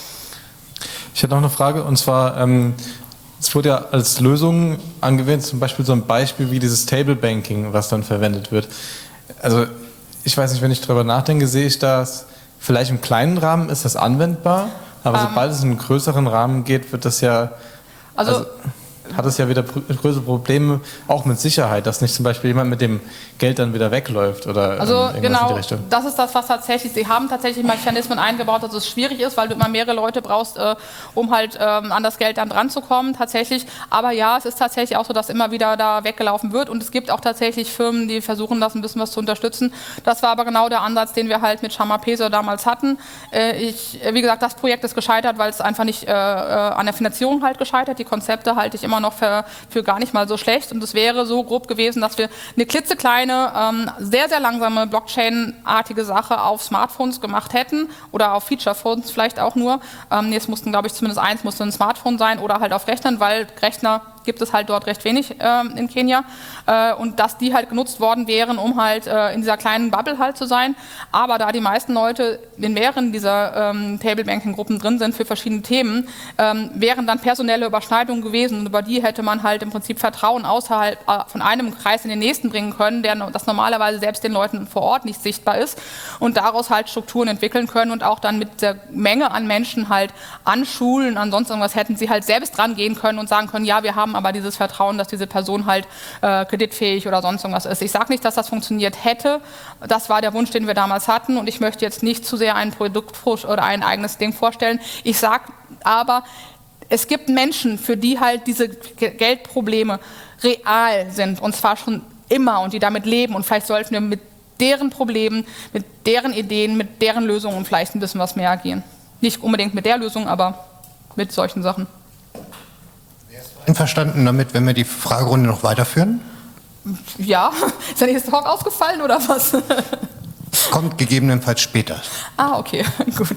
Ich hätte noch eine Frage, und zwar, es wurde ja als Lösung angewendet, zum Beispiel so ein Beispiel wie dieses Table Banking, was dann verwendet wird. Also ich weiß nicht, wenn ich darüber nachdenke, sehe ich das, vielleicht im kleinen Rahmen ist das anwendbar, aber sobald es in einen größeren Rahmen geht, wird das ja, also hat es ja wieder größere Probleme, auch mit Sicherheit, dass nicht zum Beispiel jemand mit dem Geld dann wieder wegläuft oder also irgendwas genau, in die Richtung. Das ist das, was tatsächlich, sie haben tatsächlich Mechanismen eingebaut, dass es schwierig ist, weil du immer mehrere Leute brauchst, um halt an das Geld dann dran zu kommen, tatsächlich. Aber ja, es ist tatsächlich auch so, dass immer wieder da weggelaufen wird und es gibt auch tatsächlich Firmen, die versuchen, das ein bisschen was zu unterstützen. Das war aber genau der Ansatz, den wir halt mit Shamapesa damals hatten. Wie gesagt, das Projekt ist gescheitert, weil es einfach nicht an der Finanzierung halt gescheitert. Die Konzepte halte ich immer noch für gar nicht mal so schlecht und es wäre so grob gewesen, dass wir eine klitzekleine, sehr, sehr langsame Blockchain-artige Sache auf Smartphones gemacht hätten oder auf Feature-Phones vielleicht auch nur. Es mussten, glaube ich, zumindest eins musste ein Smartphone sein oder halt auf Rechnern, weil Rechner gibt es halt dort recht wenig in Kenia und dass die halt genutzt worden wären, um halt in dieser kleinen Bubble halt zu sein. Aber da die meisten Leute in mehreren dieser Table-Banking-Gruppen drin sind für verschiedene Themen, wären dann personelle Überschneidungen gewesen und über die hätte man halt im Prinzip Vertrauen außerhalb von einem Kreis in den nächsten bringen können, das normalerweise selbst den Leuten vor Ort nicht sichtbar ist und daraus halt Strukturen entwickeln können und auch dann mit der Menge an Menschen halt an Schulen, ansonsten irgendwas hätten sie halt selbst dran gehen können und sagen können, ja, wir haben aber dieses Vertrauen, dass diese Person halt kreditfähig oder sonst irgendwas ist. Ich sage nicht, dass das funktioniert hätte. Das war der Wunsch, den wir damals hatten und ich möchte jetzt nicht zu sehr ein Produkt oder ein eigenes Ding vorstellen. Ich sage aber, es gibt Menschen, für die halt diese Geldprobleme real sind und zwar schon immer und die damit leben und vielleicht sollten wir mit deren Problemen, mit deren Ideen, mit deren Lösungen vielleicht ein bisschen was mehr agieren. Nicht unbedingt mit der Lösung, aber mit solchen Sachen. Einverstanden damit, wenn wir die Fragerunde noch weiterführen? Ja, ist der nächste Talk ausgefallen oder was? Kommt gegebenenfalls später. Ah, okay, gut.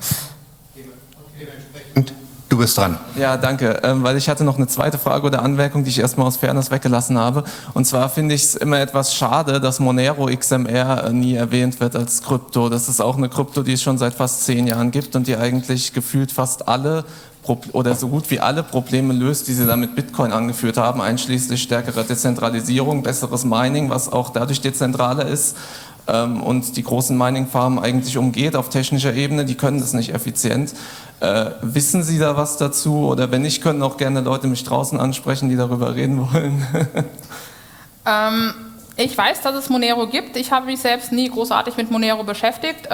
Und du bist dran. Ja, danke. Weil ich hatte noch eine zweite Frage oder Anmerkung, die ich erstmal aus Fairness weggelassen habe. Und zwar finde ich es immer etwas schade, dass Monero XMR nie erwähnt wird als Krypto. Das ist auch eine Krypto, die es schon seit fast 10 Jahren gibt und die eigentlich gefühlt fast alle oder so gut wie alle Probleme löst, die Sie da mit Bitcoin angeführt haben, einschließlich stärkerer Dezentralisierung, besseres Mining, was auch dadurch dezentraler ist und die großen Mining-Farmen eigentlich umgeht auf technischer Ebene, die können das nicht effizient. Wissen Sie da was dazu? Oder wenn nicht, können auch gerne Leute mich draußen ansprechen, die darüber reden wollen. Ich weiß, dass es Monero gibt. Ich habe mich selbst nie großartig mit Monero beschäftigt,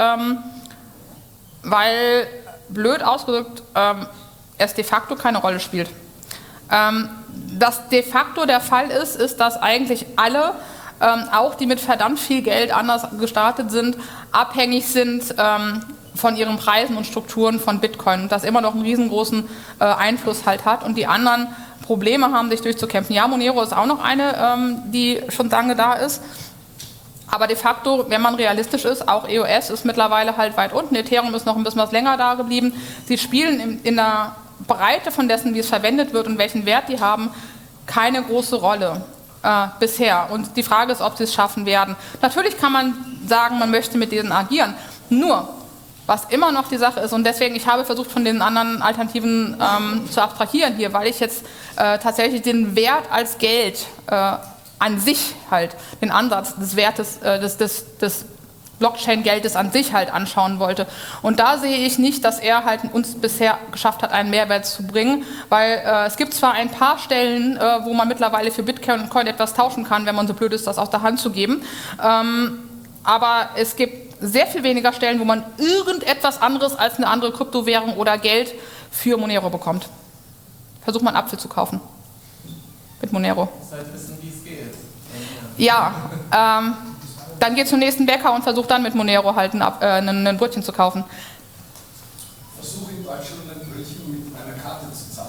weil, blöd ausgedrückt, es de facto keine Rolle spielt. Das de facto der Fall ist, dass eigentlich alle, auch die mit verdammt viel Geld anders gestartet sind, abhängig sind von ihren Preisen und Strukturen von Bitcoin und das immer noch einen riesengroßen Einfluss halt hat und die anderen Probleme haben, sich durchzukämpfen. Ja, Monero ist auch noch eine, die schon lange da ist. Aber de facto, wenn man realistisch ist, auch EOS ist mittlerweile halt weit unten. Ethereum ist noch ein bisschen was länger da geblieben. Sie spielen in der Breite von dessen, wie es verwendet wird und welchen Wert die haben, keine große Rolle bisher. Und die Frage ist, ob sie es schaffen werden. Natürlich kann man sagen, man möchte mit denen agieren. Nur, was immer noch die Sache ist, und deswegen, ich habe versucht, von den anderen Alternativen zu abstrahieren hier, weil ich jetzt tatsächlich den Wert als Geld an sich halt, den Ansatz des Wertes des Blockchain-Geldes an sich halt anschauen wollte. Und da sehe ich nicht, dass er halt uns bisher geschafft hat, einen Mehrwert zu bringen, weil es gibt zwar ein paar Stellen, wo man mittlerweile für Bitcoin etwas tauschen kann, wenn man so blöd ist, das aus der Hand zu geben, aber es gibt sehr viel weniger Stellen, wo man irgendetwas anderes als eine andere Kryptowährung oder Geld für Monero bekommt. Versuch mal einen Apfel zu kaufen mit Monero. Das heißt, wissen, wie es geht. Ja, dann geh zum nächsten Bäcker und versuch dann mit Monero halt ein Brötchen zu kaufen. Versuche in Deutschland ein Brötchen mit einer Karte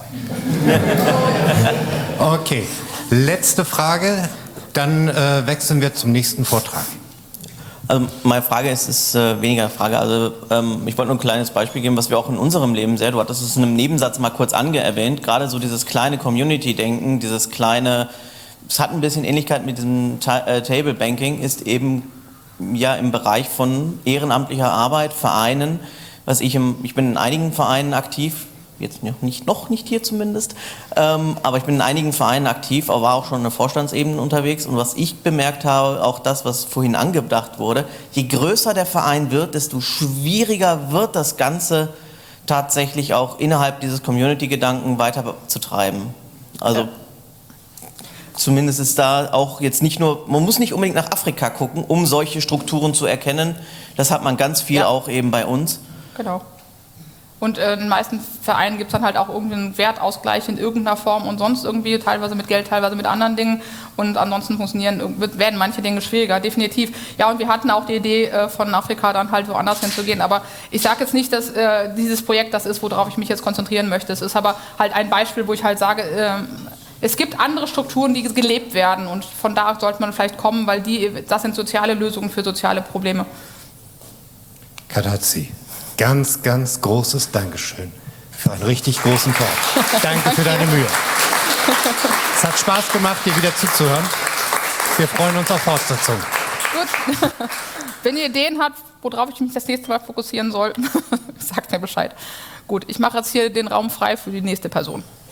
zu zahlen. Okay, letzte Frage, dann wechseln wir zum nächsten Vortrag. Also meine Frage ist weniger eine Frage. Also ich wollte nur ein kleines Beispiel geben, was wir auch in unserem Leben sehr, du hattest es in einem Nebensatz mal kurz erwähnt, gerade so dieses kleine Community-Denken, dieses kleine, es hat ein bisschen Ähnlichkeit mit diesem Table Banking, ist eben ja im Bereich von ehrenamtlicher Arbeit, Vereinen, ich bin in einigen Vereinen aktiv, jetzt noch nicht hier zumindest, aber ich bin in einigen Vereinen aktiv, aber war auch schon in der Vorstandsebene unterwegs und was ich bemerkt habe, auch das, was vorhin angedacht wurde, je größer der Verein wird, desto schwieriger wird das Ganze tatsächlich auch innerhalb dieses Community-Gedanken weiterzutreiben. Also ja. Zumindest ist da auch jetzt nicht nur, man muss nicht unbedingt nach Afrika gucken, um solche Strukturen zu erkennen, das hat man ganz viel auch eben bei uns. Genau. Und in den meisten Vereinen gibt es dann halt auch irgendeinen Wertausgleich in irgendeiner Form und sonst irgendwie, teilweise mit Geld, teilweise mit anderen Dingen. Und ansonsten werden manche Dinge schwieriger, definitiv. Ja, und wir hatten auch die Idee, von Afrika dann halt woanders hinzugehen. Aber ich sage jetzt nicht, dass dieses Projekt das ist, worauf ich mich jetzt konzentrieren möchte. Es ist aber halt ein Beispiel, wo ich halt sage, es gibt andere Strukturen, die gelebt werden. Und von da sollte man vielleicht kommen, weil das sind soziale Lösungen für soziale Probleme. Kadazi. Ganz, ganz großes Dankeschön für einen richtig großen Talk. Danke für deine Mühe. Es hat Spaß gemacht, dir wieder zuzuhören. Wir freuen uns auf Fortsetzung. Gut. Wenn ihr Ideen habt, worauf ich mich das nächste Mal fokussieren soll, sagt mir Bescheid. Gut, ich mache jetzt hier den Raum frei für die nächste Person.